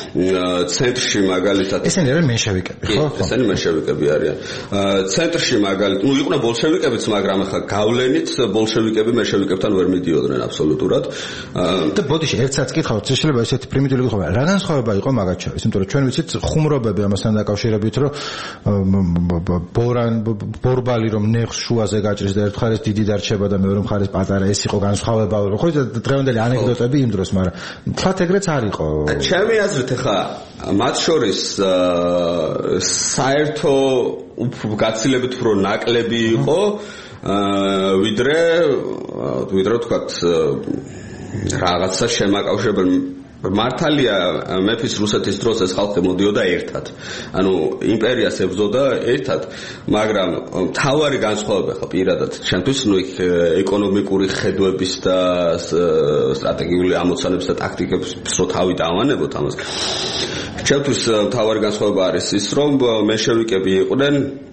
ცენტრში მაგალითად ესენი არიან მენშევიკები, ხო? ესენი მენშევიკები არიან. ცენტრში მაგალითად, ну იყვნენ ბოლშევიკებიც, მაგრამ ახლა გავლენით ბოლშევიკები მენშევიკებთან ვერ მიდიოდნენ აბსოლუტურად. და ბოდიში ერთსაც კითხავთ, შეიძლება ესეთი პრიმიტიული კითხვა, რა განსხვავება იყო მაგათ შორის? იმიტომ რომ ჩვენ ვიცით ხუმრობები ამასთან დაკავშირებით, რომ ბორან ბორბალი რომ ნეხს შუაზე გაჭრის და ერთ მხარეს დიდი დარჩება და მეორე მხარეს პატარა, ეს იყო განსხვავება. ხო, დღევანდელი ანეკდოტები იმ დროს, მაგრამ თქვათ ეგრეც არ იყო. ჩემი აზრით ხა მათ შორის საერთო გაცილებით უფრო ნაკლები იყო ვიდრე თქვათ რაღაცა შემაკავშირებელი მართალია მეფის რუსეთის დროს ეს ხალხი მოდიოდა ერთად. ანუ იმპერიას ებრძოდა ერთად, მაგრამ თავარი განსხვავება ხა პირადად ჩემთვის ეკონომიკური ხედვების და სტრატეგიული ამოცანების და ტაქტიკების რო თავი დავანებოთ ამას. ჩემთვის თავარი განსხვავება არის ის, რომ მენშევიკები იყვნენ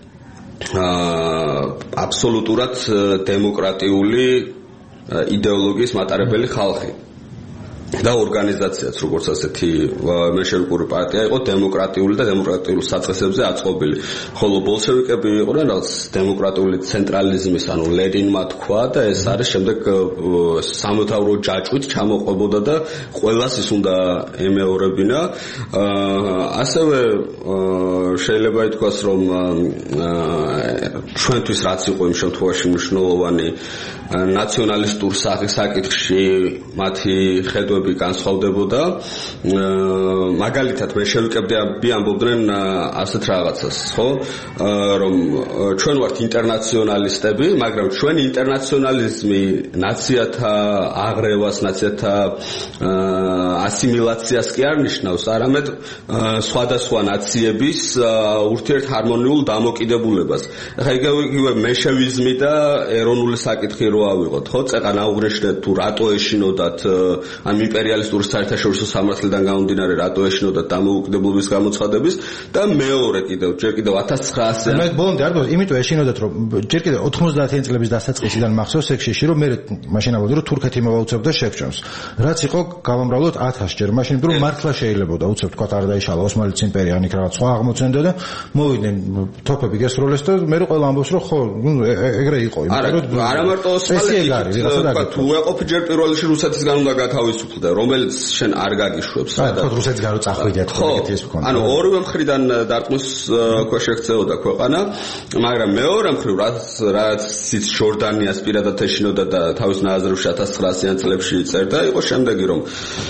აბსოლუტურად დემოკრატიული იდეოლოგიის მატარებელი ხალხი. და ორგანიზაციაც როგორც ასეთი მენშევიკური პარტია იყო დემოკრატიული და დემოკრატიულ საწყისებზე აწყობილი. ხოლო ბოლშევიკები იყვნენ რაღაც დემოკრატიული ცენტრალიზმის, ანუ ლენინმა თქვა და ეს არის შემდეგ სამთავრო ჯაჭვით ჩამოყვებოდა და ყველას ის უნდა ემეორებინა. ასევე შეიძლება ითქვას, რომ ჩვენთვის რაც იყო იმ შემთხვევაში მნიშვნელოვანი ნაციონალისტურ საკითხში მათი ხედვები განსხვავდებოდა. მაგალითად მენშევიკები ამბობდნენ ასეთ რაღაცას, ხო? რომ ჩვენ ვართ ინტერნაციონალისტები, მაგრამ ჩვენი ინტერნაციონალიზმი ნაციათა აღრევას, ნაციათა ასიმილაციას კი არ ნიშნავს, არამედ სხვადასხვა ნაციების ურთიერთჰარმონიულ დამოკიდებულებას. ეხლა იგივე მენშევიზმი და ეროვნული საკითხი რო ავიღოთ, ხო? წეყან აუღრიშნეთ თუ რატო ეშინოდათ ამ იმპერიალისტური საერთაშორისო სამართლიდან გამომდინარე რატო ეშინოდათ დამოუკიდებლობის გამოცხადების და მეორე ჯერ კიდევ 1900 მე ბოლომდე არ გქონდა, იმიტომ ეშინოდათ რომ ჯერ კიდევ 90-იან წლების დასაწყისიდან მახსოვს ეგში რომ მე მაშინ ამბობდი რომ თურქეთი მოვაუწებდა შექმნას. რაც იყო გავამრავლოთ 1000 ჯერ. მაშინ რომ მართლა შეიძლებოდა უცებ თქვა არ დაიშალა ოსმალეთის იმპერია, ანიქ რაღაც სხვა აღმოცენდა და მოვიდნენ თოფები გესროლეს და მე ყველა ამბობს რომ ხო, ეგრე იყო, იმიტომ რომ არა მარტო ოსმალეთი, თუ ეყოფი ჯერ პირველ რიგში რუსეთისგან უნდა გათავისუფლდა, რომელიც შენ არ გაგიშვებს. ხო, რუსეთისგან რო წახვიდეთ, ეგეთი ის მქონდა. ანუ ორივე მხრიდან დარტყმის ქვეშ ექცეოდა ქვეყანა, მაგრამ მეორე მხრივ რაც ის ჯორდანიას პირადად ეშინოდა და თავის ნაზრებში 1900-იან წლებში წერდა, იყო შემდეგი, რომ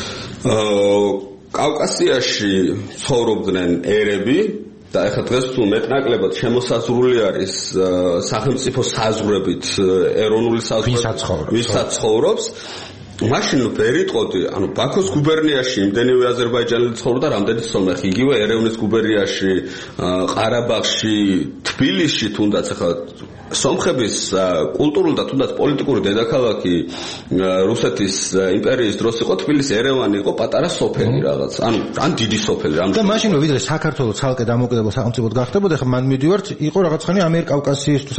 კავკასიაში ცხოვრობდნენ ერები და ეხლა დღეს თუ მეტნაკლებად შემოსაზღვრული არის სახელმწიფო საზღვრებით ეროვნული საზღვრები, ვისაც ცხოვრობს მაშინ ვერ იტყოდი, ანუ ბაქოს გუბერნიაში იმდენივე აზერბაიჯანელი ცხოვრობდა, რამდენიც სომეხი, იგივე ერევნის გუბერნიაში, ყარაბაღში, თბილისში თუნდაც ახლა სომხების კულტურული და თუნდაც პოლიტიკური დედაქალაქი რუსეთის იმპერიის დროს იყო თბილისი, ერევანი იყო პატარა სოფელი რაღაც, ანუ ან დიდი სოფელი და მაშინ ვიდრე საქართველოს ცალკე დამოუკიდებელ სახელმწიფოდ გახდებოდა, ახლა მან მიდივართ, იყო რაღაც ხანი ამიერკავკასიის თუ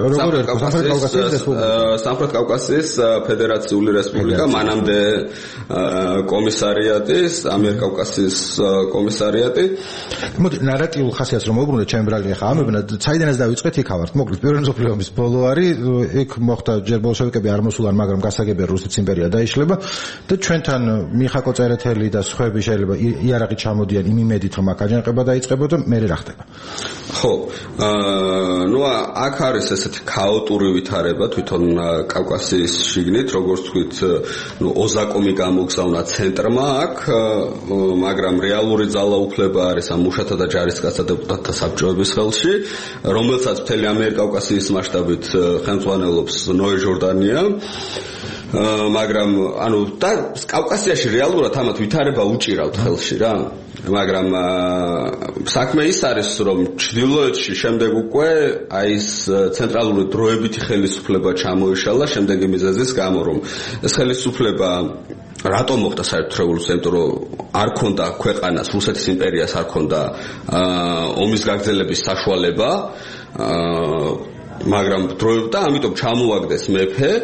სამხრეთ კავკასიის ფედერაციული რესპუბლიკა, მანამდე კომისარიატის, ამიერკავკასიის კომისარიატი. მოდი ნარატიულ ხასიათს რომ მოუბრუნდეთ ჩემ ბრალია ხა ამებნა, საიდანაც დავიწყეთ იქ ავართ. მოკლედ პირველი მსოფლიო ომის ბოლო არის, იქ მოხდა ჯერ ბოლშევიკები არ მოსულან, მაგრამ გასაგებია რუსეთის იმპერია დაიშლება და ჩვენთან მიხაკო წერეთელი და სხვები შეიძლება იარაღით ჩამოდიან იმ იმედით რომ აქ აჯანყება დაიწყებოდა, მერე რა ხდება? ხო, ნუ აქ არის ესეთი ქაოტური ვითარება თვითონ კავკასიის შიგნით, როგორც თქვით, ნუ ოზაკომი გამოგზავნა ცენტრმა აქ, მაგრამ რეალური ძალაუფლება არის ამ მუშათა და ჯარისკაცთა დეპუტატთა საბჭოების ხელში, რომელსაც მთელი ამიერკავკასიის მასშტაბით ხელმძღვანელობს ნოე ჟორდანია. მაგრამ ანუ და კავკასიაში რეალურად ამათ ვითარება უჭირავთ ხელში რა. მაგრამ საქმე ის არის, რომ ჩრდილოეთში შემდეგ უკვე აი ეს ცენტრალური დროებითი ხელისუფლება ჩამოიშალა შემდეგი მიზეზის გამო, რომ ეს ხელისუფლება რატომ მოხდა საერთო რევოლუცია? იმიტომ რომ არ ქონდა ქვეყანას, რუსეთის იმპერიას არ ქონდა ომის გაგრძელების საშუალება, მაგრამ დროებდა, ამიტომ ჩამოაგდეს მეფე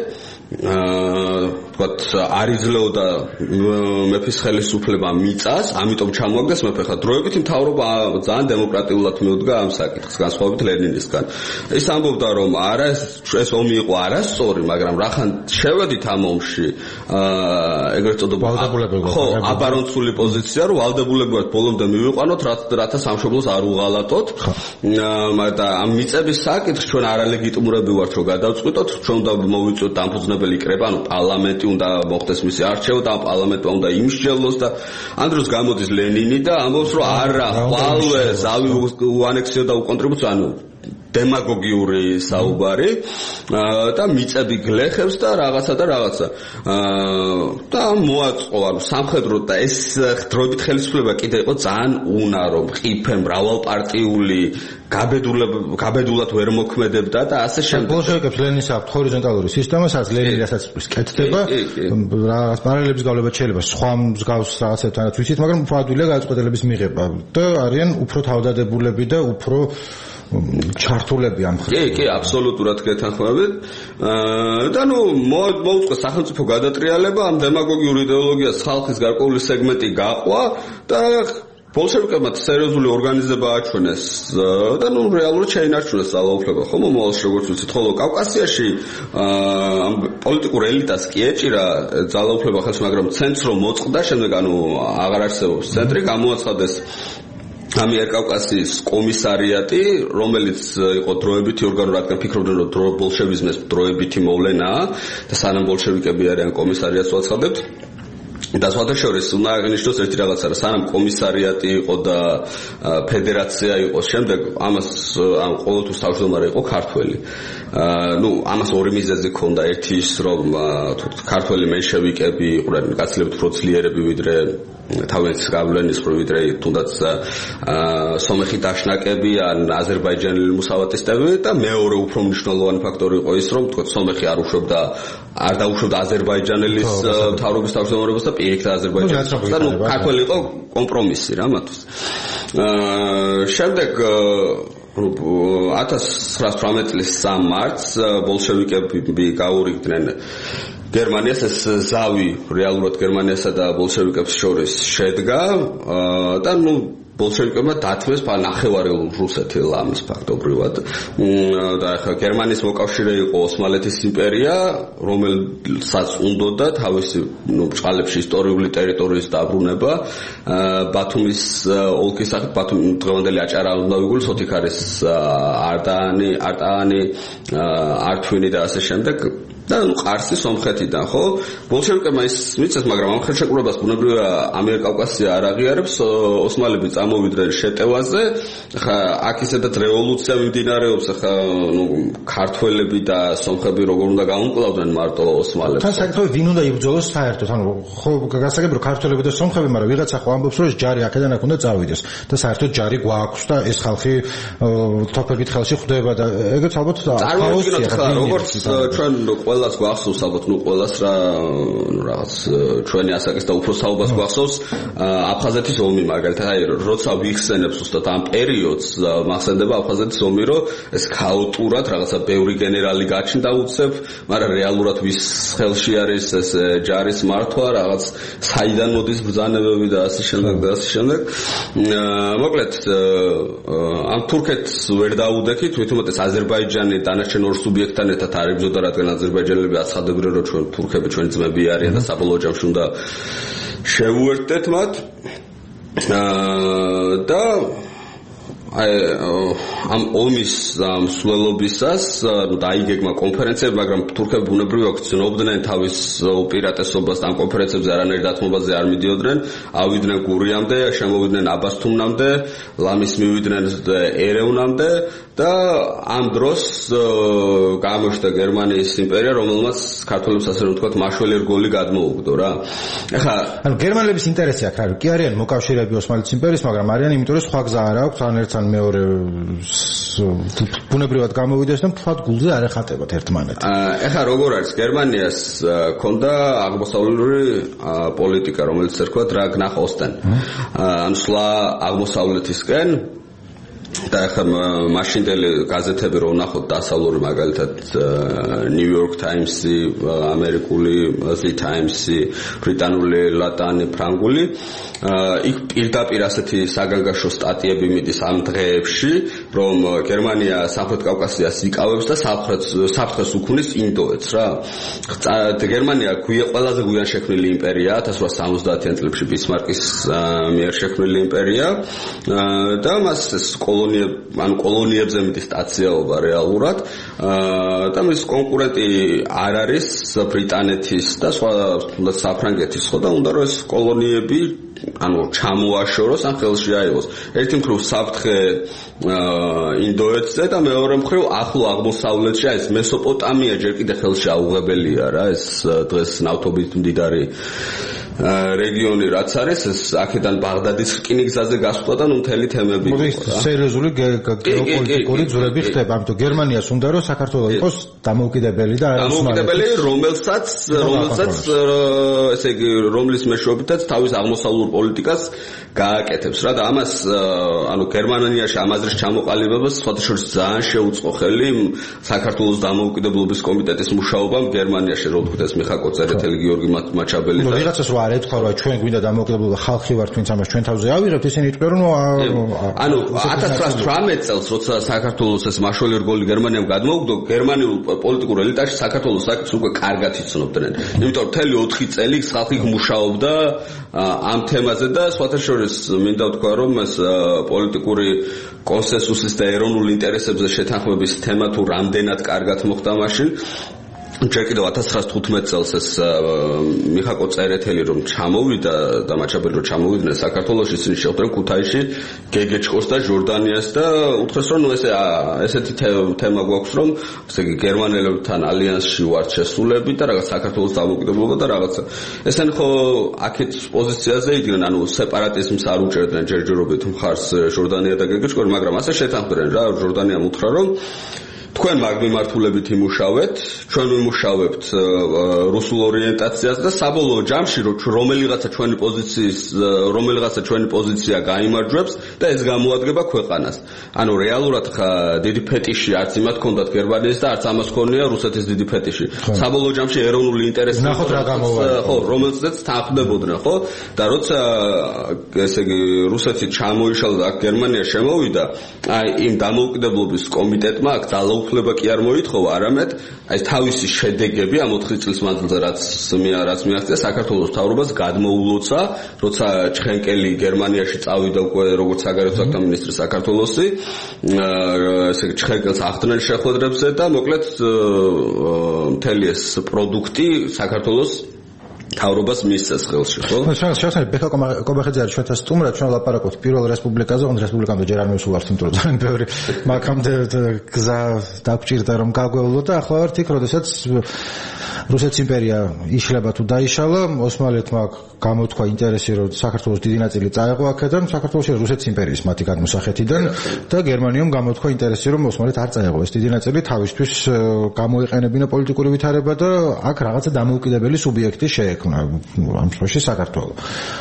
ვთქვათ არ იძლეოდა მეფის ხელისუფლება მიწას, ამიტომ ჩამოაგდეს მეფე. ხა დროებითი მთავრობა ძალიან დემოკრატიულად მიუდგა ამ საკითხს, განსხვავებით ლენინისგან. ის ამბობდა, რომ არა ეს ომი იყო არასწორი, მაგრამ რახან შევედით ამ ომში, ეგრეთ წოდებულ აბარონცული პოზიცია, რომ ვალდებულები ვართ ბოლომდე მივიყვანოთ, რათა სამშობლოს არ უღალატოთ. და ამ მიწების საკითხს ჩვენ არალეგიტიმურები ვართ, რომ გადავწყვიტოთ, ჩვენ უნდა მოვიწვიოთ დამფუძნებელი კრება, ანუ პარლამენტი უნდა მოხდეს მისი არჩევა და პარლამენტმა უნდა იმსჯელოს და ამ დროს გამოდის ლენინი და ამბობს, რომ არა, ყვალვე ზავი უანექსიო და უკონტრიბუცია, ანუ დემაგოგიური საუბარი და მიწები გლეხებს და რაღაცა და მოაწყო ანუ სამხედრო და ეს დროებით ხელისუფლება კიდე იყო ძალიან უნარო, მყიფე, მრავალპარტიული, გაბედულად ვერ მოქმედებდა და ასე შემდეგ. ბოლშევიკებს ლენინს აქვს ჰორიზონტალური სისტემა, სადაც ლენინი რასაც კეთდება, რაღაც პარალელების გავლება შეიძლება სხვა მსგავს რაღაცებთანაც ვიცით, მაგრამ უფრო ადვილია გადაწყვეტილების მიღება და არიან უფრო თავდადებულები და უფრო ჩართულები ამ ხრივ. კი, აბსოლუტურად გეთანხმებით. და მოუწყო სახელმწიფო გადატრიალება, ამ დემაგოგიურ იდეოლოგიას ხალხის გარკვეული სეგმენტი გაყვა და ბოლშევიკებმა სერიოზული ორგანიზება აჩვენეს და რეალურად შეინარჩუნეს ძალაუფლება. ხომ მომავალში როგორც ვიცით, ხოლო კავკასიაში ამ პოლიტიკურ ელიტას კი ეჭირა ძალაუფლება ხელს, მაგრამ ცენტრს რომ მოწყდა, შემდეგ აღარ არსებობს ცენტრი, გამოაცხადეს ამიერკავკასიის კომისარიატი, რომელიც იყო დროებითი ორგანო, რადგან ფიქრობდნენ, რომ ბოლშევიზმის დროებითი მოვლენაა და სანამ ბოლშევიკები არიან კომისარიატს ვაცხადებთ. და სხვადასხვა უნდა აღინიშნოს ერთი რაღაცა, რომ სანამ კომისარიატი იყო და ფედერაცია იყო, შემდეგ ამას ყოველთვის თავმჯდომარე იყო ქართველი. ამას ორი მიზეზი ჰქონდა. ერთი ის, რომ ქართველი მენშევიკები იყვნენ გაცილებით უფრო ძლიერები ვიდრე თავის გავლენის ვიდრე თუნდაც სომეხი დაშნაკები ან აზერბაიჯანელი მუსავატისტები და მეორე უფრო მნიშვნელოვანი ფაქტორი იყო ის, რომ თქო სომეხი არ დაუშვებდა აზერბაიჯანელის მთავრობის თავმჯდომარებას და პირიქით აზერბაიჯანის და ქართველი იყო კომპრომისი რა მათთვის. შემდეგ 1918 წლის 3 მარტს ბოლშევიკები გაურიგდნენ გერმანიას, ეს ზავი რეალურად გერმანიასა და ბოლშევიკებს შორის შედგა და ბოლშევიკებმა დათმეს ნახევარი რუსეთი ლამის ფაქტობრივად და ახლა გერმანიის მოკავშირე იყო ოსმალეთის იმპერია, რომელსაც უნდოდა თავისი ბრწყალებში ისტორიული ტერიტორიის დაბრუნება, ბათუმის ოლქის სახით, დღევანდელი აჭარა უნდა ვიგულო, სოთიქარის არტაანი, ართვინი და ასე შემდეგ. და ყარსი სომხეთიდან, ხო? ბოლშევიკებმა ის მიცეს, მაგრამ ამ ხელშეკრულებას ბუნებრივია ამიერკავკასია არ აღიარებს, ოსმალები წამოვიდნენ შეტევაზე. ხა აქ ისედაც რევოლუცია მიმდინარეობს, ხა ქართველები და სომხები როგორ უნდა გაუმკლავდნენ მარტო ოსმალებს. თან საკითხი ვინ უნდა იბრძოლოს საერთოდ, ხო გასაგებია რომ ქართველები და სომხები, მაგრამ ვიღაცა ხო ამბობს, რომ ეს ჯარი აქედან აქ უნდა წავიდეს და საერთოდ ჯარი გვაქვს და ეს ხალხი თოფებით ხელში ხვდება და ეგეც ალბათ წარმოვიდგინოთ ხა როგორც ჩვენ ყველას გვახსოვს, ალბათ ყველას რაღაც ჩვენი ასაკის და უფრო საუბარს გვახსოვს აფხაზეთის ომი, მაგალითად, როცა ვიხსენებს უბრალოდ ამ პერიოდს, მახსენდება აფხაზეთის ომი, რომ ეს ქაოტურად რაღაცა ბევრი გენერალი გაჩნდა უცებ, მაგრამ რეალურად ვის ხელში არის ეს ჯარის მართვა, რაღაც საიდან მოდის ბრძანებები და ასე შემდეგ და ასე შემდეგ. მოკლედ ამ თურქეთს ვერ დაუდექით, თვითონაც აზერბაიჯანი დანარჩენ ორ სუბიექტთან ერთად არ იბრძოდა, რადგან აზერბაიჯანელები აცხადებდნენ, რომ ჩვენ თურქები ჩვენი ძმები არიან და საბოლოო ჯამში უნდა შევუერთდეთ მათ. და ამ ომის მსვლელობისას დაიგეგმა კონფერენციები, მაგრამ თურქები ბუნებრივია ცნობდნენ თავის უპირატესობას და ამ კონფერენციებზე არანაირ დათმობაზე არ მიდიოდნენ, ავიდნენ გურიამდე, შემოვიდნენ აბასთუმნამდე, ლამის მივიდნენ ერევნამდე და ამ დროს გამოჩნდა გერმანიის იმპერია, რომელმაც ქართველებს ასე რომ ვთქვათ, მაშველი რგოლი გადმოუგდო რა. ეხლა ანუ გერმანელების ინტერესი აქ არის, კი არიან მოკავშირეები ოსმალეთის იმპერიის, მაგრამ არიან იმიტომ რომ სხვა გზა არ აქვს, ან ერთთან მეორე ბუნებრივად გამოვიდეს და მთლად გულზე არ ეხატებათ ერთმანეთს. ეხლა როგორ არის, გერმანიას ქონდა აღმოსავლური პოლიტიკა, რომელიც ერქვა Drag nach Osten. ან სვლა აღმოსავლეთისკენ და ახლა მაშინდელი გაზეთები რომ ნახოთ დასავლური მაგალითად New York Times-ი, ამერიკული The Times-ი, ბრიტანული ლატანი, ფრანგული იქ პირდაპირ ასეთი საგანგაშო სტატიები მიდის ამ დღეებში, რომ გერმანია სამხრეთ კავკასიას იკავებს და საფრთხეს უქმნის ინდოეთს რა. გერმანია ყველაზე გვიან შექმნილი იმპერია 1870-იან წლებში ბისმარკის მიერ შექმნილი იმპერია და მას კოლონიებზე მიდის სტაციაობა რეალურად და მის კონკურენტი არ არის ბრიტანეთის და სხვა საფრანგეთის ხო და უნდა რომ ეს კოლონიები ჩამოაშოროს ან ხელში აიღოს. ერთი მხრივ საფრთხე ინდოეთზე და მეორე მხრივ ახლო აღმოსავლეთში ეს მესოპოტამია ჯერ კიდე ხელში აუღებელია რა ეს დღეს ნავთობით მდიდარი რეგიონი რაც არის ეს აქედან ბაღდადის რკინიგზაზე გასვლა და მთელი თემები იყო რა. სერიოზული გეოპოლიტიკური ძვრები ხდება, ამიტომ გერმანიას უნდა რომ საქართველოს იყოს დამოუკიდებელი და დამოუკიდებელი, რომელსაც ესე იგი რომლის მეშვეობითაც თავის აღმოსავლურ პოლიტიკას გააკეთებს რა და ამას გერმანიაში ამაზრის ჩამოყალიბებას სხვადასხვა ძალიან შეუწყო ხელი საქართველოს დამოუკიდებლობის კომიტეტის მუშაობამ გერმანიაში, რო ვთქვით ეს მიხაკო წერეთელი, გიორგი მაჩაბელი და ვიღაცას რა არ ეთქვა რომ ჩვენ გვინდა დამოუკიდებლობა ხალხი ვართ ვინც ამას ჩვენ თავზე ავიღებთ ისინი იტყვიან რომ 1918 წელს როცა საქართველოს ეს მაშველი რგოლი გერმანიამ გადმოუგდო გერმანიულ პოლიტიკურ ელიტაში საქართველოს საკითხს უკვე კარგად იცნობდნენ იმიტომ რომ მთელი 4 წელი ხალხი მუშაობდა ამ თემაზე და სხვათა შორის მინდა ვთქვა რომ ეს პოლიტიკური კონსენსუსის და ეროვნულ ინტერესებზე შეთანხმების თემა თუ რამდენად კარგად მოხდა მაშინ ჯერ კიდევ 1915 წელს ეს მიხაკო წერეთელი რომ ჩამოვიდა და მაჩაბელი რომ ჩამოვიდნენ საქართველოში ისინი შეხვდნენ ქუთაისში გეგეჭკოს და ჟორდანიას და უთხრეს რომ ესეთი თემა გვაქვს რომ ესე იგი გერმანელებთან ალიანსში ვართ შესულები და რაღაც საქართველოს დამოუკიდებლობა და რაღაცა ესენი ხო აქეთ პოზიციაზე იდგნენ სეპარატიზმს არ უჭერდნენ ჯერჯერობით მხარს ჟორდანია და გეგეჭკო მაგრამ ასე შეთანხმდნენ რა ჟორდანიამ უთხრა რომ თქვენ მაგ მიმართულებით იმუშავეთ, ჩვენ ვიმუშავებთ რუსულ ორიენტაციას და საბოლოო ჯამში რომელიღაცა ჩვენი პოზიცია გაიმარჯვებს და ეს გამოადგება ქვეყანას. ანუ რეალურად ხა დიდი ფეტიში არც იმათ ჰქონდათ გერმანიის და არც ამას ჰქონია რუსეთის დიდი ფეტიში. საბოლოო ჯამში ეროვნული ინტერესი ნახოთ რა გამოვა. ხო, რომელზეც თანხმდებოდნენ, ხო? და როცა ესე იგი რუსეთი ჩამოიშალა და გერმანია შემოვიდა, აი იმ დამოუკიდებლობის კომიტეტმა აქ ძალაუფლება კი არ მოითხოვა, არამედ აი თავისი შედეგები ამ 4 წლის მანძილზე რაც მიაღწია საქართველოს მთავრობას გადმოულოცა, როცა ჩხენკელი გერმანიაში წავიდა უკვე როგორც საგარეო საქმეთა მინისტრი საქართველოსი, ესე იგი ჩხენკელს ახდნენ შეხვედრებზე და მოკლედ მთელი ეს პროდუქტი საქართველოს თავრობას მისცეს ხელში, ხო? შევხსენებ ბექა კობახიძე არის ჩვენთან სტუმრად, ჩვენ ვლაპარაკობთ პირველ რესპუბლიკაზე, ოღონდ რესპუბლიკამდე ჯერ არ მივსულართ, იმიტომ რომ ძალიან ბევრი მაგამდე გზა დაგვჭირდა რომ გაგვევლო და ახლა ვართ იქ, როდესაც რუსეთის იმპერია იშლება თუ დაიშალა, ოსმალეთმა გამოთქვა ინტერესი, რომ საქართველოს დიდი ნაწილი წაეღო აქედან, საქართველოში რუსეთის იმპერიის მათი გადმოსახეთიდან და გერმანიამ გამოთქვა ინტერესი, რომ ოსმალეთ არ წაეღო ეს დიდი ნაწილი თავისთვის გამოიყენებინა პოლიტიკური ვითარება და აქ რაღაცა დამოუკიდებელი სუბიექტი შეექმნა ამ შემთხვევაში საქართველო.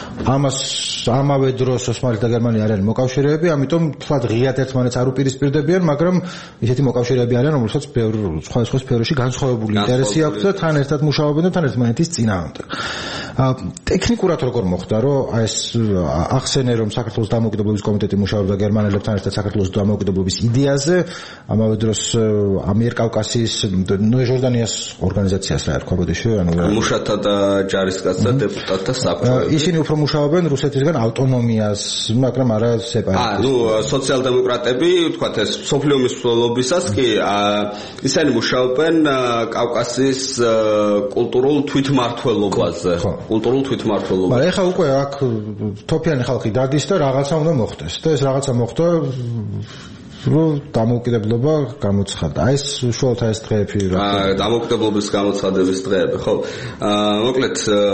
ამავე დროს ოსმალეთი და გერმანია არიან მოკავშირეები, ამიტომ თქვათ ღიად ერთმანეთს არ უპირისპირდებიან, მაგრამ ისეთი მოკავშირეები არიან, რომელსაც ბევრ სხვადასხვა სფეროში განსხვავებული ინტერესი აქვს და თან ერთად მუშაობენ და თან ერთმანეთის წინააღმდეგ. ტექნიკურად როგორ მოხდა, რომ ეს ახსენე რომ საქართველოს დამოუკიდებლობის კომიტეტი მუშაობდა გერმანელებთან ერთად საქართველოს დამოუკიდებლობის იდეაზე, ამავე დროს ამიერკავკასიის ჟორდანიას ორგანიზაციას რა ერქვა ბოდიში, მუშათა და ჯარისკაცთა დეპუტატთა საფრთხე. ისინი უფრო მუშაობენ რუსეთისგან ავტონომიას, მაგრამ არა სეპარატიზმს. სოციალ-დემოკრატები, თქვათ ეს სოფლიო მსვლელობისას კი ისინი მუშაობენ კავკასიის კულტურულ თვითმმართველობაზე. კულტურულ თვითმმართველობაზე. მაგრამ ეხლა უკვე აქ თოფიანი ხალხი დადის და რაღაცა უნდა მოხდეს და ეს რაღაცა მოხდა რომ დამოუკიდებლობა გამოცხადდა. აი ეს უშუალოდ ეს დღეები რა. დამოუკიდებლობის გამოცხადების დღეები, ხო. მოკლედ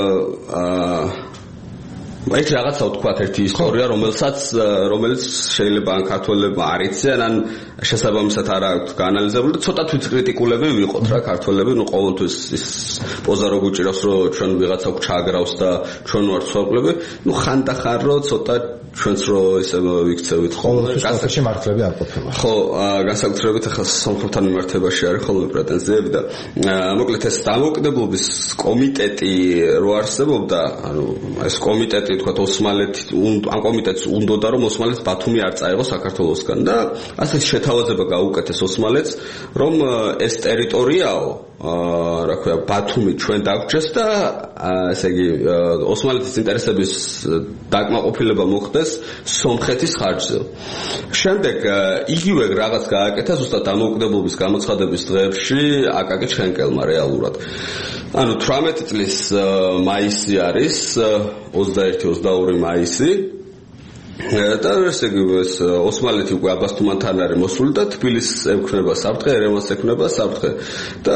ეს რაღაცა ვთქვათ ერთი ისტორია, რომელიც შეიძლება ან ქართველებმა არ იციან, ან შესაბამისად არ აქვს გაანალიზებული და ცოტა თვითკრიტიკულები ვიყოთ რა ქართველები, ყოველთვის ის პოზა რო გუჭირავს, რომ ჩვენ ვიღაცა გვჩააგრავს და ჩვენ ვართ სხვაკლები, ხანდახან რო ცოტა ჩვენც რო ისე ვიქცევით ხოლმე გასაგებში მართლები არ ყოფილა. ხო, განსაკუთრებით ახლა სომხებთან მიმართებაში არის ხოლმე პრეტენზიები და მოკლედ ეს დამოუკიდებლობის კომიტეტი რო არსებობდა, ანუ ეს კომიტეტი თქვა ოსმალეთი ამ კომიტეტს უნდოდა რომ ოსმალეთს ბათუმი არ წაიღო საქართველოსგან და ასეთი შეთავაზება გაუკეთეს ოსმალეთს რომ ეს ტერიტორიაო რა ქვია ბათუმი ჩვენ დაგვჭეს და ესე იგი ოსმალეთის ინტერესების დაკმაყოფილება მოხდეს სომხეთის ხარჯზე. შემდეგ იგივე რაღაც გააკეთა ზუსტად დამოუკიდებლობის გამოცხადების დღეებში აკაკი ჩხენკელმა რეალურად. ანუ 18 წლის მაისი არის 21-22 მაისი და ესე იგი ოსმალეთი უკვე აბასთუმანთან არის მოსული და თბილისს ეკუთვნება საფრთხე, ერევანს ეკუთვნება საფრთხე და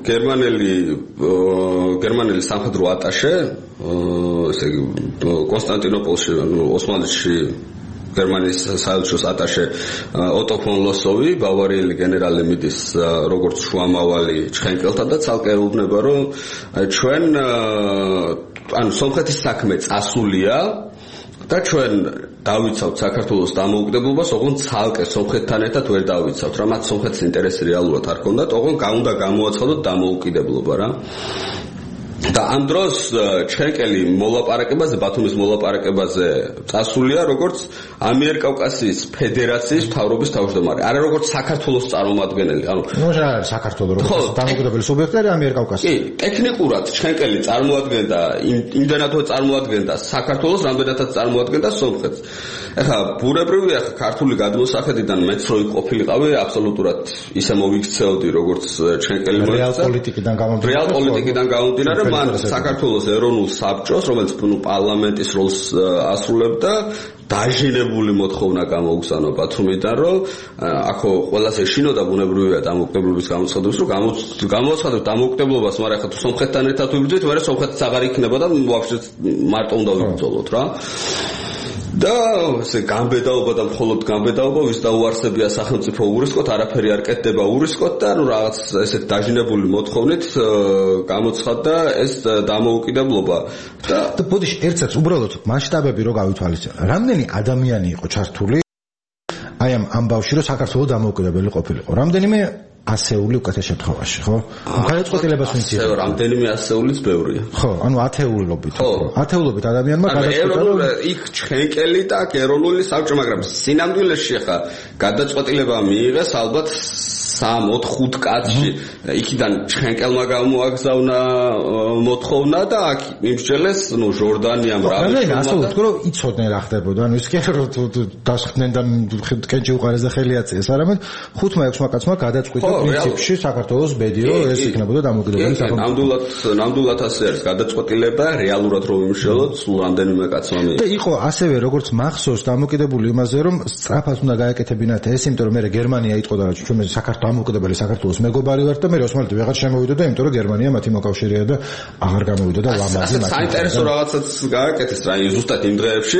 გერმანელი სამხედრო ატაშე ესე იგი კონსტანტინოპოლში, ოსმალეთში გერმანიის საელჩოს ატაშე ოტო ფონ ლოსოვი, ბავარიელი გენერალი მიდის როგორც შუამავალი ჩხენკელთან და ცალკე ეუბნება რომ ჩვენ ანუ სომხეთის საქმე წასულია და ჩვენ დავიცავთ საქართველოს დამოუკიდებლობას, ოღონდ ცალკე სომხეთთან ერთად ვერ დავიცავთ, რა მათ სომხეთის ინტერესი რეალურად არ ქონდათ, ოღონდ უნდა გამოაცხადოთ დამოუკიდებლობა რა. და ამ დროს ჩხენკელი მოლაპარაკებაზე, ბათუმის მოლაპარაკებაზე წასულია როგორც ამიერკავკასიის ფედერაციის მთავრობის თავმჯდომარე, არა როგორც საქართველოს წარმომადგენელი. ანუ რა არის საქართველოს როგორც დამოუკიდებელი სუბიექტი არის ამიერკავკასი. კი, ტექნიკურად ჩხენკელი წარმოადგენდა იმდენად წარმოადგენდა საქართველოს, რამდენადაც წარმოადგენდა სომხეთს. ეხლა ბუნებრივია ქართული გადმოსახედიდან მეც რო ყოფილიყავი, აბსოლუტურად ისე მოვიქცეოდი როგორც ჩხენკელი მოიცა. რეალ პოლიტიკიდან გამომდინარე მან საქართველოს ეროვნულ საბჭოს, რომელიც პარლამენტის როლს ასრულებდა, დაჟინებული მოთხოვნა გამოუგზავნა ბათუმიდან, რომ ახო ყველას ეშინოდა ბუნებრივია დამოუკიდებლობის გამოცხადებას, რომ გამოაცხადოთ დამოუკიდებლობას, მაგრამ ახლა თუ სომხეთთან ერთად ვიბრძვით, მაგრამ სომხეთს აღარ იქნება და ვაფშე მარტო უნდა ვიბრძოლოთ რა. და ესე გამბედაობა და მხოლოდ გამბედაობა ვის დაუარსებია სახელმწიფო ურისკოთ, არაფერი არ კეთდება ურისკოთ და ანუ რაღაც ესეთ დაჟინებული მოთხოვნით გამოცხადდა ეს დამოუკიდებლობა და ბოდიში ერთსაც უბრალოდ მასშტაბები რო გავითვალისწინოთ. რამდენი ადამიანი იყო ჩართული აი ამ ამბავში, რომ საქართველოს დამოუკიდებელი ყოფილიყო? რამდენიმე ასეული უკეთეს შემთხვევაში, ხო? გადაწყვეტილებას ვინც იღებს? რამდენიმე ასეულიც ბევრია. ხო, ანუ ათეულობით. ათეულობით ადამიანმა გადაწყვეტა რომ იქ ჩხენკელი და ეროვნული საბჭო, მაგრამ სინამდვილეში ხა გადაწყვეტილება მიიღეს ალბათ 3-4 კაცში. იქიდან ჩხენკელმა გამოაგზავნა მოთხოვნა და აქ იმსჯელეს, ნუ ჟორდანიამ რავი. ასე ვთქვა რომ იცოდნენ რა ხდებოდა. ანუ ის კი არა რომ დასხდნენ და კენჭი უყარეს და ხელი აწიეს, არამედ 5-6 კაცმა გადაწყვიტა პრინციპში საქართველოს ბედი რომ ეს იქნებოდა დამოუკიდებელი სახელმწიფო. ნამდვილად ასე არის გადაწყვეტილება, რეალურად რომ იმშელოთ, სულ რამდენიმე კაცმა მიიღო. და იყო ასევე როგორც მახსოვს დამოუკიდებული იმაზე რომ სწრაფად უნდა გააკეთებინათ ეს, იმიტომ რომ მე გერმანია იტყოდა რომ ჩვენ საქართველოს დამოუკიდებელი საქართველოს მეგობარი ვართ და მე ოსმალეთი ვეღარ შემოვიდა და იმიტომ რომ გერმანია მათი მოკავშირეა და აღარ გამოვიდა და ლამაზი მათი. საინტერესო რაღაცაც გააკეთეს რა ზუსტად იმ დღეებში.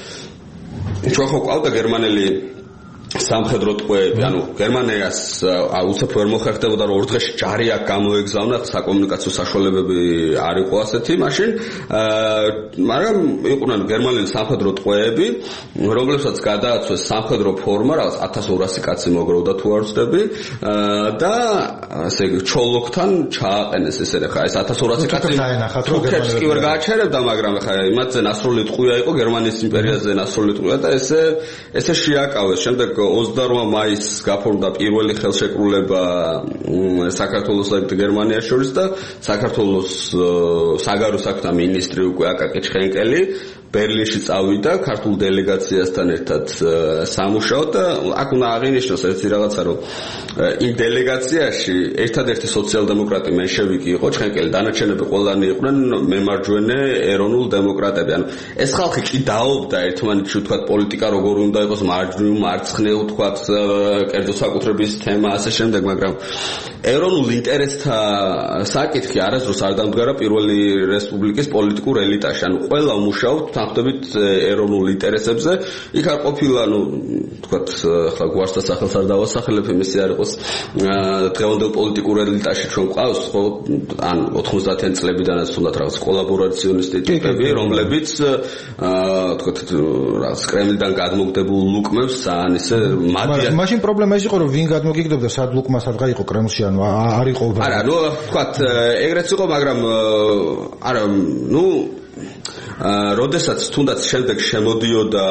ჩვენ ხო ყავდა გერმანელი სამხედრო ტყვეები, ანუ გერმანიას უცებ ვერ მოხერხდებოდა რომ ორ დღეში ჯარი აქ გამოეგზავნა, საკომუნიკაციო საშუალებები არ იყო ასეთი მაშინ, მაგრამ იყვნენ გერმანელი სამხედრო ტყვეები, რომლებსაც გადააცვეს სამხედრო ფორმა, რაღაც 1200 კაცი მოგროვდა თუ არ ვცდები და ესე იგი ჩოლოქთან ჩააყენეს ესე ხა ეს 1200 კაცი თურქებს კი ვერ გააჩერებდა, მაგრამ ხა იმათზე ნასროლი ტყვია იყო, გერმანიის იმპერიაზე ნასროლი ტყვია და ესე შეაკავეს. შემდეგ 28 მაისს გაფორმდა პირველი ხელშეკრულება საქართველოსა და გერმანიას შორის და საქართველოს საგარეო საქმეთა მინისტრი უკვე აკაკი ჩხენკელი ბერლინში წავიდა ქართულ დელეგაციასთან ერთად სამუშაოდ და აქ უნდა აღინიშნოს ერთი რაღაცა რომ იმ დელეგაციაში ერთადერთი სოციალ-დემოკრატი მენშევიკი იყო ჩხენკელი, დანარჩენები ყველანი იყვნენ მემარჯვენე ეროვნულ დემოკრატები. ანუ ეს ხალხი კი დაობდა ერთმანეთში ვთქვათ პოლიტიკა როგორ უნდა იყოს მარჯვნივ მარცხნივ ვთქვათ კერძო საკუთრების თემა ასე შემდეგ, მაგრამ ეროვნულ ინტერესთა საკითხი არასდროს არ დამდგარა პირველი რესპუბლიკის პოლიტიკურ ელიტაში. ანუ ყველა მუშაობთ სამხდებით ეროვნულ ინტერესებზე. იქ არ ყოფილა, თქვათ, ახლა გვარსთა სახელს არ დავასახელებ, იმისი არ იყოს დღევანდელ პოლიტიკურ ელიტაში ჩვენ ყავს, ხო, ან 90-იან წლებიდანაც თუნდაც რაღაც კოლაბორაციონისტი ტიპები, რომლებიც თქვათ, რაღაც კრემლიდან გადმოგდებულ ლუკმებს ძალიან ისე მადიან. მაშინ პრობლემა ის იყო, რომ ვინ გადმოგიგდებდა, სად ლუკმა სადღა იყო კრემლში, ანუ არ იყო. არა, თქვათ, ეგრეც იყო, მაგრამ არა, როდესაც თუნდაც შემდეგ შემოდიოდა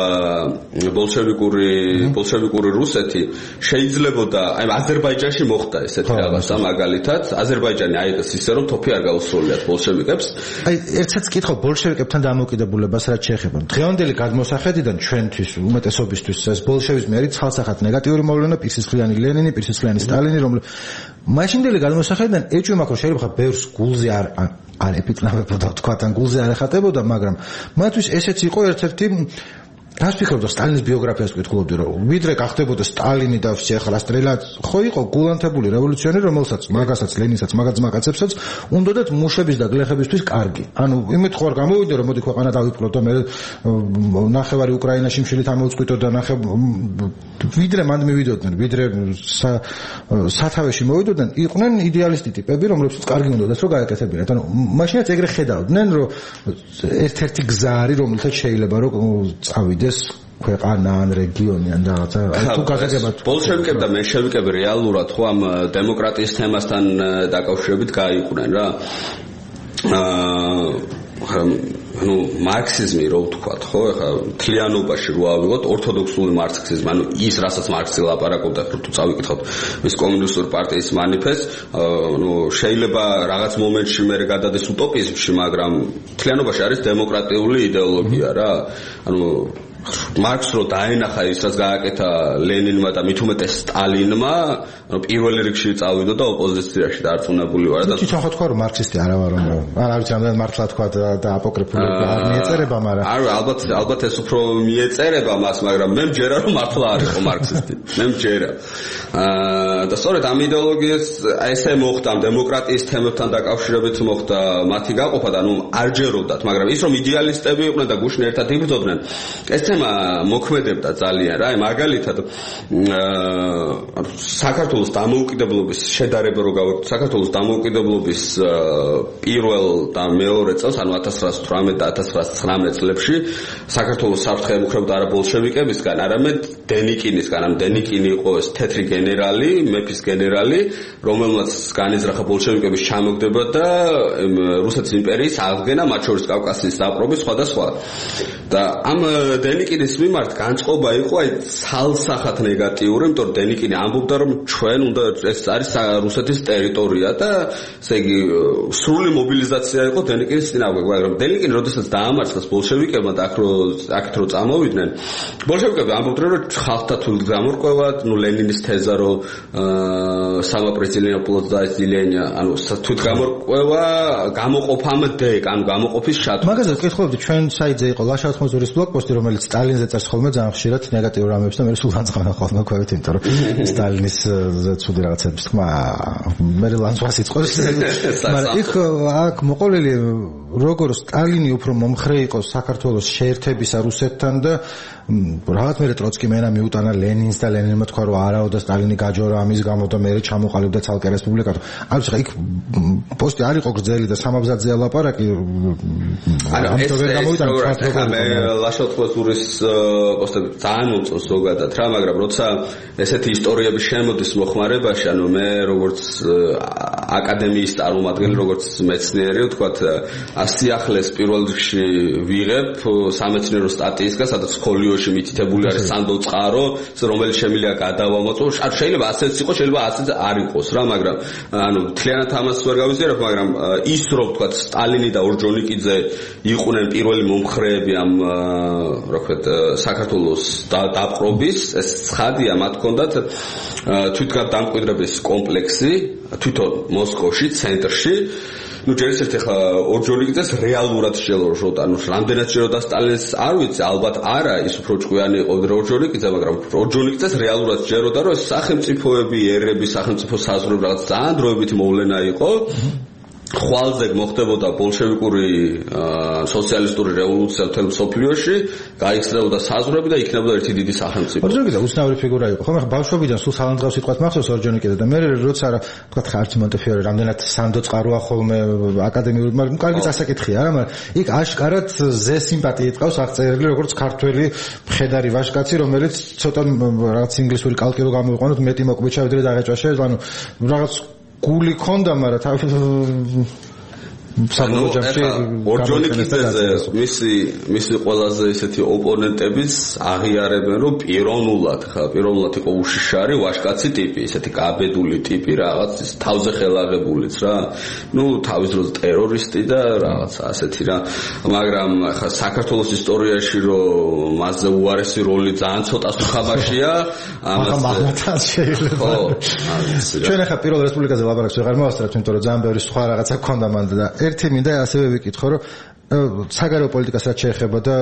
ბოლშევიკური რუსეთი, შეიძლებოდა, აი აზერბაიჯანში მოხდა ესეთი რაღაცა მაგალითად, აზერბაიჯანი აიღეს ისე რომ თოფი არ გაუსრულიათ ბოლშევიკებს. აი ერთსაც კითხავ ბოლშევიკებთან დამოუკიდებლობას რაც შეეხება. დღევანდელი გადმოსახედიდან ჩვენთვის უმეტესობისთვის ეს ბოლშევიზმი არის ცალსახად ნეგატიური მოვლენა, პირსისხლიანი ლენინი, პირსისხლიანი სტალინი, მაშინდელი გადმოსახედიდან ეჭვი მაქვს, რომ შეიძლება ბევრს გულზე არ ეპიტნავებოდა, თქვა, თან გულზე არ ეხატებოდა, მაგრამ მათთვის ესეც იყო ერთ-ერთი რას ფიქრობ და სტალინის ბიოგრაფიას ვკითხულობდი, რომ ვიდრე გახდებოდა სტალინი და ახლა სტრელად, ხო იყო გულანთებული რევოლუციონერი, რომელსაც მაგასაც ლენინსაც მაგაცებსაც უნდათ მუშების და გლეხებისთვის კარგი. ანუ იმით ხო არ გამოვიდა, რომ მოდი ქვეყანა დავიპყროთ და მე ნახევარი უკრაინაში მშილით ამოვწყვიტო და ვიდრე მანდ მივიდოდნენ, ვიდრე სათავეში მოვიდოდნენ, იყვნენ იდეალისტი ტიპები, რომლებსაც კარგი უნდათ რომ გაეკეთებინათ. ანუ მაშინაც ეგრე ხედავდნენ, რომ ერთ-ერთი გზა არის, რომელთაც შეიძლება რომ წავიდეს ქვეყანა ან რეგიონი ან რაღაცა თუ გაგაგებათ ბოლშევიკები და მენშევიკები რეალურად ხო ამ დემოკრატიის თემასთან დაკავშირებით გაიყვნენ რა მარქსიზმი რო ვთქვათ ხო ეხა თლიანობაში რო ავიღოთ ორთოდოქსული მარქსიზმი ანუ ის რასაც მარქსი ლაპარაკობდა თუ წავიკითხოთ მის კომუნისტური პარტიის მანიფესტს შეიძლება რაღაც მომენტში მე გადადეს უტოპიზმში მაგრამ თლიანობაში არის დემოკრატიული იდეოლოგია რა ანუ მარქს რო დაენახა ის რაც გააკეთა ლენინმა და მით უმეტეს სტალინმა ანუ პირველ რიგში წავიდა და ოპოზიციაში დარწმუნებული ვარ და თვითონ ხო თქვა რომ მარქსისტი არა ვარ რომ არ ვიცი ამდენ მართლა თქვა და აპოკრიფული არ მიეწერება მაგრამ არა ალბათ ეს უფრო მიეწერება მას მაგრამ მე მჯერა რომ მართლა არ იყო მარქსისტი მე მჯერა და სწორედ ამ იდეოლოგიას ესე მოხდა დემოკრატიის თემებთან დაკავშირებით მოხდა მათი გაყოფა და ანუ არ ჯეროდათ მაგრამ ის რომ იდეალისტები იყვნენ და გუშინ ერთად იბრძოდნენ ეს თემა მოქმედებდა ძალიან რა მაგალითად საქართველოს დამოუკიდებლობის შედარება რო გავაკეთოთ საქართველოს დამოუკიდებლობის პირველ და მეორე წელს ანუ 1918 და 1919 წლებში საქართველოს საფრთხე ემუქრებოდა არა ბოლშევიკებისგან არამედ დენიკინისგან ანუ დენიკინი იყო ეს თეთრი გენერალი მეფის გენერალი რომელმაც განიზრახა ბოლშევიკების ჩამოგდება და რუსეთის იმპერიის აღდგენა მათ შორის კავკასიის დაპყრობი სხვადასხვა და ამ დენიკინის მიმართ განწყობა იყო აი ცალსახად ნეგატიური, იმიტომ რომ დენიკინი ამბობდა რომ ჩვენ უნდა ეს არის რუსეთის ტერიტორია და ესე იგი სრული მობილიზაცია იყო დენიკინის წინააღმდეგ, მაგრამ დენიკინი როდესაც დაამარცხეს ბოლშევიკებმა და აქეთ რო წამოვიდნენ, ბოლშევიკები ამბობდნენ რომ ხალხთა თვლით გამორკვევად, ლენინის თეზა რომ სამაპრეზიდენტო პლოცდაზილენია, ანუ თვით გამორკვევა გამოყოფამდე, ანუ გამოყოფის შატო. მაგაზე ვკითხულობდი ჩვენ საიტზე იყო ლაშა 80-ის ბლოგპოსტი რომელიც სტალინზე წერს ხოლმე ძალიან ხშირად ნეგატიურ რამებს და მე სულ განწყანა ხოლმე ქვევით იმიტომ რომ სტალინის ცუდი რაღაცების თქმა მე ლანძვას იწყოს მაგრამ იქ აქ მოყოლილი როგორ სტალინი უფრო მომხრე იყო საქართველოს შეერთებისა რუსეთთან და რაღაც მე ტროცკი მენა მიუტანა ლენინს და ლენინმა თქვა რომ არაო და სტალინი გაჯორა ამის გამო და მე ჩამოყალიბდა ცალკე რესპუბლიკა ანუ ხა იქ პოსტი არ იყო გრძელი და სამაბზადზე ლაპარაკი ამიტომ ვერ გამოვიდა მე ლაშოტყოსურის პოსტები ძალიან მომწონს ზოგადად რა მაგრამ როცა ესეთი ისტორიები შემოდის მოხმარებაში ანუ მე როგორც აკადემიის წარმომადგენელი როგორც მეცნიერი ვთქვათ ასიახლეს პირველ რიგში ვიღებ სამეცნიერო სტატიისგან სადაც ფოლიოში მითითებული არის სანდო წყარო რომელიც შემიძლია გადავამოწმო შეიძლება ასეც იყოს შეიძლება ასეც არ იყოს რა მაგრამ ანუ თლიანად ამას ვერ გავიზიარებ მაგრამ ის რომ ვთქვათ სტალინი და ორჯონიკიძე იყვნენ პირველი მომხრეები ამ რა ვთქვათ საქართველოს დაპყრობის ეს ცხადია მათ ჰქონდათ თვითგამკვიდრების კომპლექსი თვითონ მოსკოვში ცენტრში ჯერისერთ ახლა ორჯონიკიძეს რეალურად შეელოშოთ ანუ რამდენად შეელოდა სტალინს არ ვიცი ალბათ არა ის უფრო ჭკვიანი იყო ორჯონიკიძე მაგრამ ორჯონიკიძეს რეალურად შეელოდა რომ სახელმწიფოები ერები სახელმწიფო საზღვრები რაღაც ძალიან დროებითი მოვლენა იყო ხვალზე მოხდებოდა ბოლშევიკური სოციალისტური რევოლუცია მთელ მსოფლიოში, გაიხსნებოდა საზღვრები და იქნებოდა ერთი დიდი სახელმწიფო. ორჯონიკი და უცნაური ფიგურა იყო. ხომ ახლა ბავშვობიდან სულ სალანძღავს სიტყვას მახსოვს ორჯონიკი და მე როცა თქვა ხარჩი მონტეფიორე რამდენად სანდო წყაროა ხოლმე აკადემიური, მაგრამ კარგი წასაკითხია არა, მაგრამ იქ აშკარად ზე სიმპათიით ყავს აღწერილი როგორც ქართველი მხედარი ვაჟკაცი, რომელიც ცოტა რაღაც ინგლისური კალკი რო გამოიყვანოთ, მეტი მოკვიჩა ვიდრე დაღეჭვაში, ანუ რაღაც გული ქონდა, მაგრამ ორჯონიკიძეზე მისი ყველაზე ისეთი ოპონენტებიც აღიარებენ, რომ პიროვნულად იყო უშიშარი ვაჟკაცი ტიპი, ისეთი გაბედული ტიპი, რაღაც თავზე ხელაღებულიც რა. თავის დროზე ტერორისტი და რაღაც ასეთი რა. მაგრამ ხა საქართველოს ისტორიაში რომ მასზე უარესი როლი ძალიან ცოტა სუხაბაშია, ამას შეიძლება. ჩვენ ახლა პირველ რესპუბლიკაზე ლაპარაკს ვეღარ მოვასწრებთ, იმიტომ რომ ძალიან ბევრი სხვა რაღაცა ქონდა მანდ და ერთი მინდა ასევე ვიკითხო, რომ საგარეო პოლიტიკას რაც შეეხება და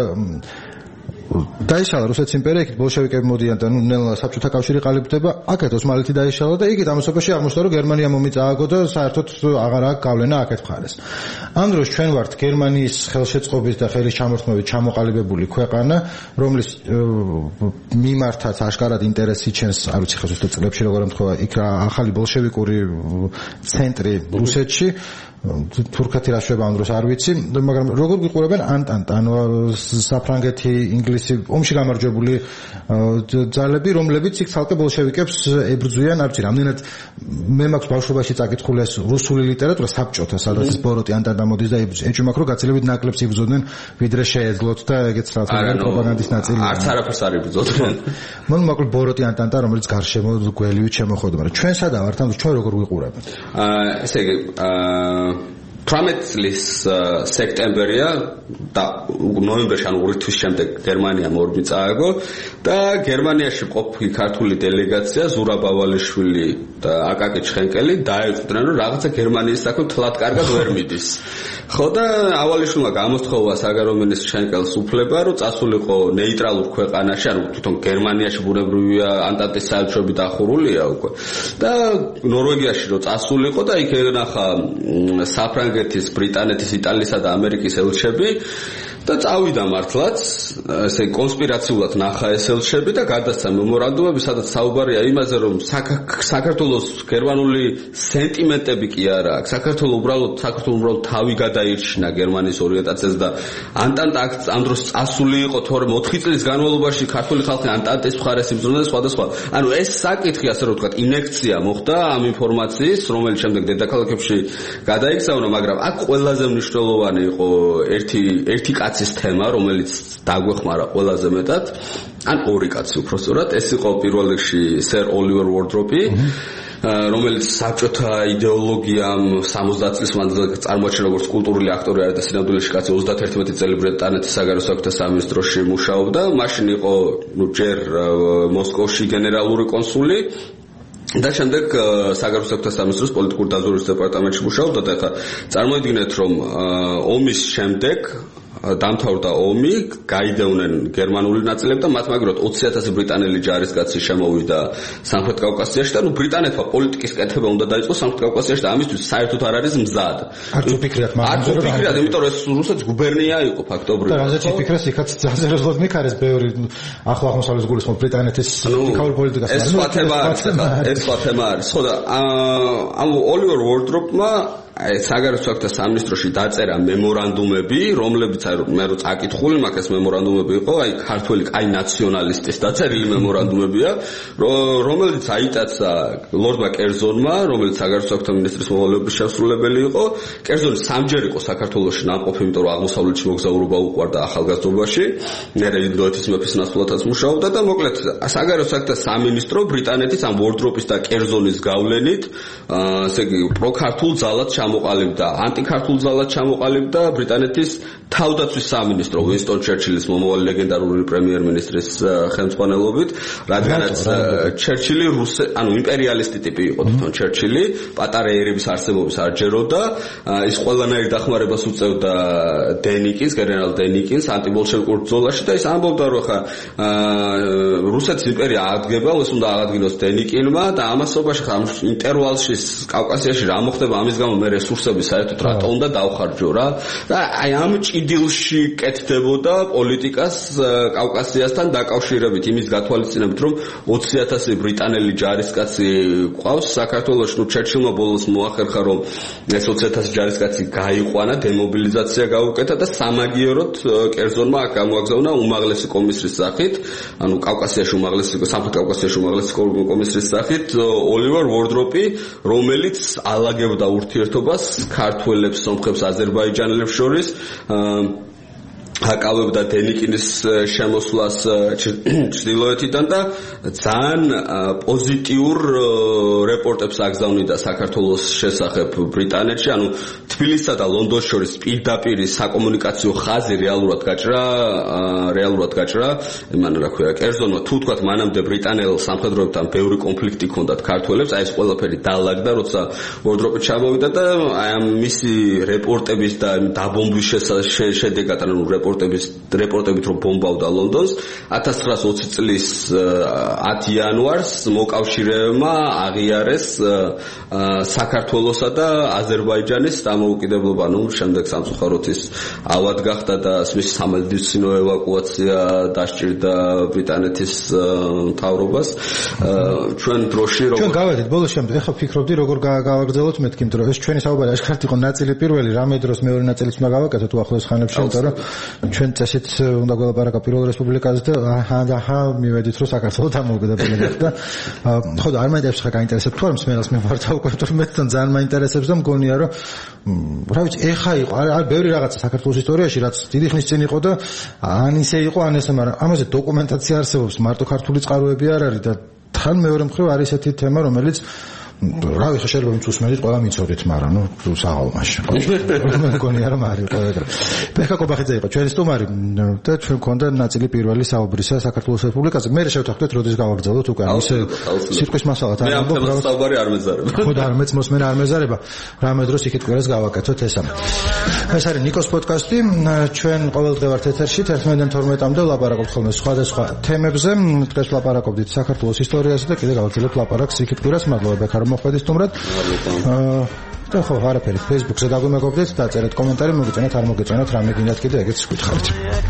დაიშალა რუსეთის იმპერია, იქით ბოლშევიკები მოდიან და ნელა საბჭოთა კავშირი ყალიბდება, აქეთ ოსმალეთი დაიშალა და იქით ამასობაში აღმოჩნდა, რომ გერმანია მომიწააგო და საერთოდ აღარ აქვს გავლენა აქეთ მხარეს. ამ დროს ჩვენ ვართ გერმანიის ხელშეწყობის და ხელის ჩამორთმევით ჩამოყალიბებული ქვეყანა, რომლის მიმართაც აშკარად ინტერესი ჩენს, არ ვიცი ხა ზუსტად წლებში როგორ ემთხვევა, იქ ახალი ბოლშევიკური ცენტრი რუსეთში. თურქეთი რა შვება ამ დროს არ ვიცი, მაგრამ როგორ გიყურებენ ანტანტა, ანუ საფრანგეთი, ინგლისი, ომში გამარჯვებული ძალები, რომლებიც იქ ცალკე ბოლშევიკებს ებრძვიან, არ ვიცი, რამდენად მე მაქვს ბავშვობაში წაკითხული ეს რუსული ლიტერატურა საბჭოთა, სადაც ბოროტი ანტანტა მოდის და ეჭვმაქ რომ გაცილებით ნაკლებს იბრძოდნენ, ვიდრე შეეძლოთ და ეგეც რაღაც პროპაგანდის ნაწილია. არც არაფერს არ იბრძოდნენ. მოკლედ ბოროტი ანტანტა, რომელიც გარშემო გველივით შემოხვდა, მაგრამ ჩვენ სადა ვართ, ანუ ჩვენ როგორ ვიყურებთ? ესე იგი 18 წლის სექტემბერია და ნოემბერში ანუ 2 თვის შემდეგ გერმანია მორმიწააგო და გერმანიაში ყოფილი ქართული დელეგაცია ზურა ბავალიშვილი და აკაკი ჩხენკელი დაეწყვნენ რომ რაღაცა გერმანიის საქმე თლად კარგად ვერ მიდის. ხო და ავალიშვილმა გამოსთხოვა საგარეო მინისტრ ჩხენკელს უფლება რომ წასულიყო ნეიტრალურ ქვეყანაში, ანუ თვითონ გერმანიაში ბუნებრივია ანტანტის საელჩოები დახურულია უკვე და ნორვეგიაში რომ წასულიყო და იქ ენახა საფრანგეთის, ბრიტანეთის, იტალიისა და ამერიკის ელჩები და წავიდა მართლაც, ესე კონსპირაციულად ნახა ეს ელჩები და გადასცა მემორანდუმები, სადაც საუბარია იმაზე, რომ საქართველოს გერმანული სენტიმენტები კი არა აქვს. საქართველოს უბრალოდ თავი გადაირჩინა გერმანიის ორიენტაციას და ანტანტა ამ დროს წასული იყო, თორემ 4 წლის განმავლობაში ქართული ხალხი ანტანტის მხარეს იბრძოდა სხვადასხვა. ანუ ეს საკითხი, ასე რომ ვთქვათ, ინექცია მოხდა ამ ინფორმაციის, რომელიც შემდეგ დედაქალაქებში გადაიქცეუნა, მაგრამ აქ ყველაზე მნიშვნელოვანი იყო ერთი კაცის თემა, რომელიც დაგვეხმარა ყველაზე მეტად, ან ორი კაცი უпростоრად, ეს იყო პირველ რიგში სერ ოლივერ უორდროპი, რომელიც საბჭოთა იდეოლოგიამ 70 წლის მანძილზე წარმოაჩინა როგორც კულტურული აქტორი არის და სინამდვილეში კაცი 31 წელი ბრიტანეთის საგარეო საქმეთა სამინისტროში მუშაობდა, მაშინ იყო ჯერ მოსკოვში გენერალური კონსული და შემდეგ საგარეო საქმეთა სამინისტროს პოლიტიკური დაზვერვის დეპარტამენტში მუშაობდა და ახლა წარმოიდგინეთ რომ ომის შემდეგ დამთავრდა ომი, გაიდევნენ გერმანული ნაწილები და მათ მაგრად 20,000 ბრიტანელი ჯარისკაცი შემოვიდა სამხრეთ კავკასიაში და ბრიტანეთმა პოლიტიკის კეთება უნდა დაიწყოს სამხრეთ კავკასიაში და ამისთვის საერთოდ არ არის მზად. არც უფიქრიათ, იმიტომ რომ ეს რუსეთის გუბერნია იყო ფაქტობრივად. და რაზეც იფიქრეს, იქაც ძალზედ მიქარეს ბევრი ახლო აღმოსავლეთის გულისხმობ ბრიტანეთის ფიქრული პოლიტიკას. ეს სხვა თემა არის. ხო და ამ ოლივერ უორდროპმა საგარეო საქმეთა სამინისტროში დაწერა მემორანდუმები, რომლებიც მე რო წაკითხული მაქვს ეს მემორანდუმები იყო, აი ქართველი კაი ნაციონალისტის დაწერილი მემორანდუმებია, რომელიც აიტაცა ლორდმა კერძონმა, რომელიც საგარეო საქმეთა მინისტრის მოვალეობის შესრულებელი იყო. კერძონი სამჯერ იყო საქართველოში ნამყოფი, იმიტომ რომ აღმოსავლეთში მოგზაურობა უყვარდა ახალგაზრდობაში, მერე ინდოეთის მეფის ნაცვლადაც მუშაობდა და მოკლედ საგარეო საქმეთა სამინისტრო ბრიტანეთის ამ უორდროპის და კერძონის გავლენით, ესე იგი პროქართულ ძალად ჩამოყალიბდა, ანტიქართულ ძალად ჩამოყალიბდა ბრიტანეთის თავდაცვის სამინისტრო უინსტონ ჩერჩილის მომავალი ლეგენდარული პრემიერ-მინისტრის ხელმძღვანელობით, რადგანაც ჩერჩილი ანუ იმპერიალისტი ტიპი იყო თვითონ ჩერჩილი, პატარა ერების არსებობის არ ჯეროდა, ის ყველანაირ დახმარებას უწევდა დენიკინს, გენერალ დენიკინს ანტიბოლშევიკურ ბრძოლაში და ის ამბობდა, რომ ხა რუსეთის იმპერია აღდგება, ეს უნდა აღადგინოს დენიკინმა და ამასობაში ხა ინტერვალში კავკასიაში რა მოხდება, ამის გამო მე რესურსები საერთოდ რატო უნდა დავხარჯო რა და აი ამ ჭიდილში კეთდებოდა პოლიტიკას კავკასიასთან დაკავშირებით იმის გათვალისწინებით რომ 20,000 ბრიტანელი ჯარისკაცი ყავს საქართველოში ნუ ჩერჩილმა ბოლოს მოახერხა რომ ეს 20,000 ჯარისკაცი გაიყვანა დემობილიზაცია გაუკეთა და სამაგიეროდ კერძონმა გამოაგზავნა უმაღლესი კომისრის სახით ანუ კავკასიაში უმაღლესი სამხრეთ კავკასიაში უმაღლესი კომისრის სახით ოლივერ ვორდროპი რომელიც ალაგებდა ურთიერთობას ქართველებს, სომხებს, აზერბაიჯანელებს შორის აკავებდა დენიკინის შემოსვლას ჩრდილოეთიდან და ძალიან პოზიტიურ რეპორტებს აგზავნიდა საქართველოს შესახებ ბრიტანეთში, ანუ თბილისსა და ლონდონს შორის პირდაპირ საკომუნიკაციო ხაზი რეალურად გაჭრა, იმან რა ქვია, კერძონმა თუ თქვათ მანამდე ბრიტანელ სამხედროებთან ბევრი კონფლიქტი ჰქონდათ ქართველებს, აი ეს ყველაფერი დაალაგდა, როცა ვორდროპი ჩამოვიდა და აი ამ მისი რეპორტების და დაბომბვის შედეგად, ანუ რეპორტებით რომ ბომბავდა ლონდონს 1920 წლის 10 იანვარს მოკავშირეებმა აღიარეს საქართველოსა და აზერბაიჯანის დამოუკიდებლობა, ну, შემდეგ სამწუხაროთის ავად გახდა და მის სამედიცინო ევაკუაცია დასჭირდა ბრიტანეთის მთავრობას. ჩვენ დროში როგორ ჩვენ გავედით ბოლოს შემდგომ ეხლა ფიქრობდი როგორ გავაგრძელოთ მეთქი, იმიტომ რომ ეს ჩვენი საუბარი აშკარად იყო ნაწილი პირველი, რამე დროს მეორე ნაწილიც უნდა გავაკეთოთ უახლოეს ხანებში, იმიტომ რომ ჩვენ წესით უნდა გველაპარაკა პირველ რესპუბლიკაზე და აჰა მივედით რომ საქართველოს დამოუკიდებელი გახდა. ხო და არ მაინტერესებს ხა გაინტერესებს თუ არ მსმენელს მე ვარ თავკეთურ მეთან ძალიან მაინტერესებს და მგონია რომ რა ვიცი ეხა იყო არ ბევრი რაღაცა საქართველოს ისტორიაში რაც დიდი ხნის წინ იყო და ან ისე იყო ან ესე, მაგრამ ამაზე დოკუმენტაცია არსებობს, მარტო ქართული წყაროები არ არის და თან მეორე მხრივ არის ესეთი თემა რომელიც რა ვიცი შეიძლება ვინც უსმენთ ყველა მიცოდით, მაგრამ ნუ საღალმაში. მგონია რომ არის ყველა. ბექა კობახიძე იყო ჩვენი სტუმარი და ჩვენ გქონდა ნაწილი პირველი საუბრისა საქართველოს რესპუბლიკაზე. მე შევთანხმდით როდის გავაგრძელოთ უკვე ისე სიტყვის მასალად არ ამბობ რა საუბარი არ მეძარება. ხო და არ მეც მოსმენა არ მეძარება. რამე დროს იქით კვირას გავაკეთოთ ესამე. ეს არის ნიკოს პოდკასტი. ჩვენ ყოველდღე ვართ ეთერში 11-12-მდე ვლაპარაკობთ ხოლმე სხვადასხვა თემებზე. დღეს ვლაპარაკობდით საქართველოს ისტორიაზე და კიდე გავაგრძელებთ ლაპარაკს იქით კვირას. მადლობა ბექა მოხდეთ თუმრად და ხო არაფერი Facebook-ზე დაგვიმეგობრდეთ, დაწერეთ კომენტარი, მოგეწონათ, არ მოგეწონათ, რამე გინდათ კიდე ეგეც გითხარით.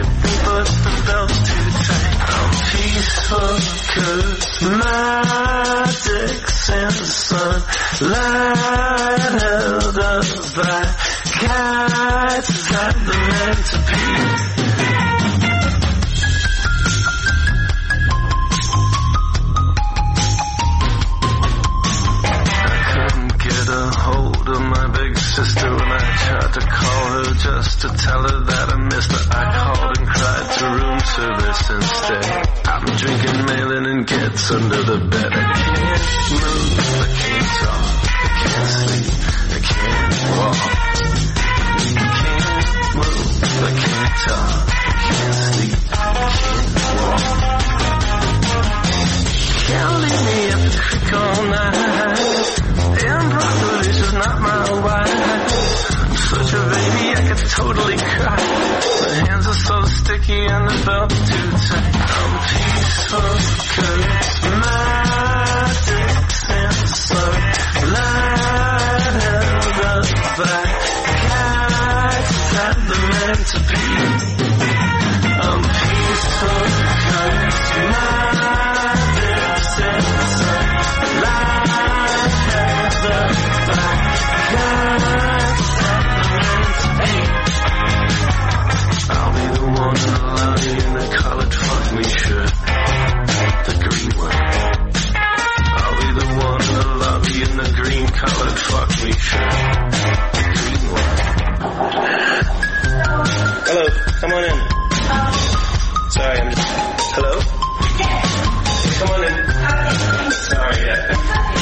Sister, when I tried to call her just to tell her that I missed her, I called and cried to room service instead. I'm drinking Malin and gets under the bed. I can't move, I can't talk, I can't sleep, I can't walk. I can't move, I can't talk, I can't sleep, I can't walk. Can't leave me up the creek all night. Improvisation's not my wife. Such a baby, I could totally cry. My hands are so sticky and the belt too tight. I'm peaceful, charismatic, sensitive, light held up by guys that the meant to be. I'm peaceful, charismatic, sensitive, light held up by guys. I'll be the one in the lobby in the colored fuck me shirt, the green one. I'll be the one in the lobby in the green colored fuck me shirt, the green one. Hello, come on in. Sorry, I'm just... Hello? Come on in. Sorry, yeah.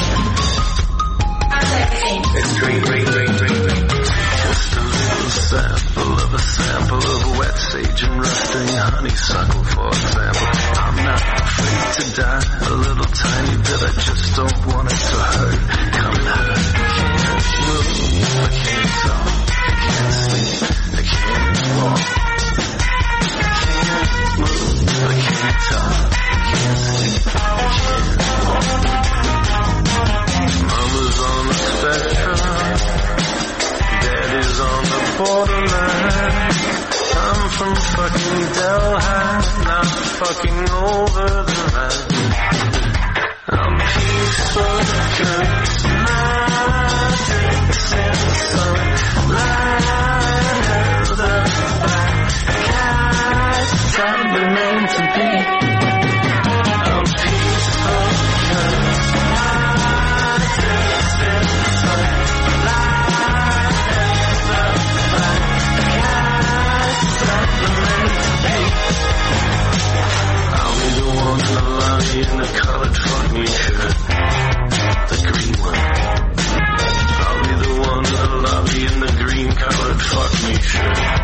It's green. Just a little sample of a sample of wet sage and rusting honeysuckle, for example. I'm not afraid to die, a little tiny bit, I just don't want it to hurt. Come and hurt. I can't move, I can't talk, I can't sleep, I can't walk. I can't move, I can't talk, I can't sleep, I can't walk. Mama's on the spectrum, fucking over the line. I'm peaceful, cause nothing's in sunlight of the black cat that we're meant to be. I'm peaceful, cause nothing's in sunlight of the black cat that we're meant to be. I'll be the one to love you in the colored fuck me shirt, the green one. I'll be the one to love you in the green colored fuck me shirt.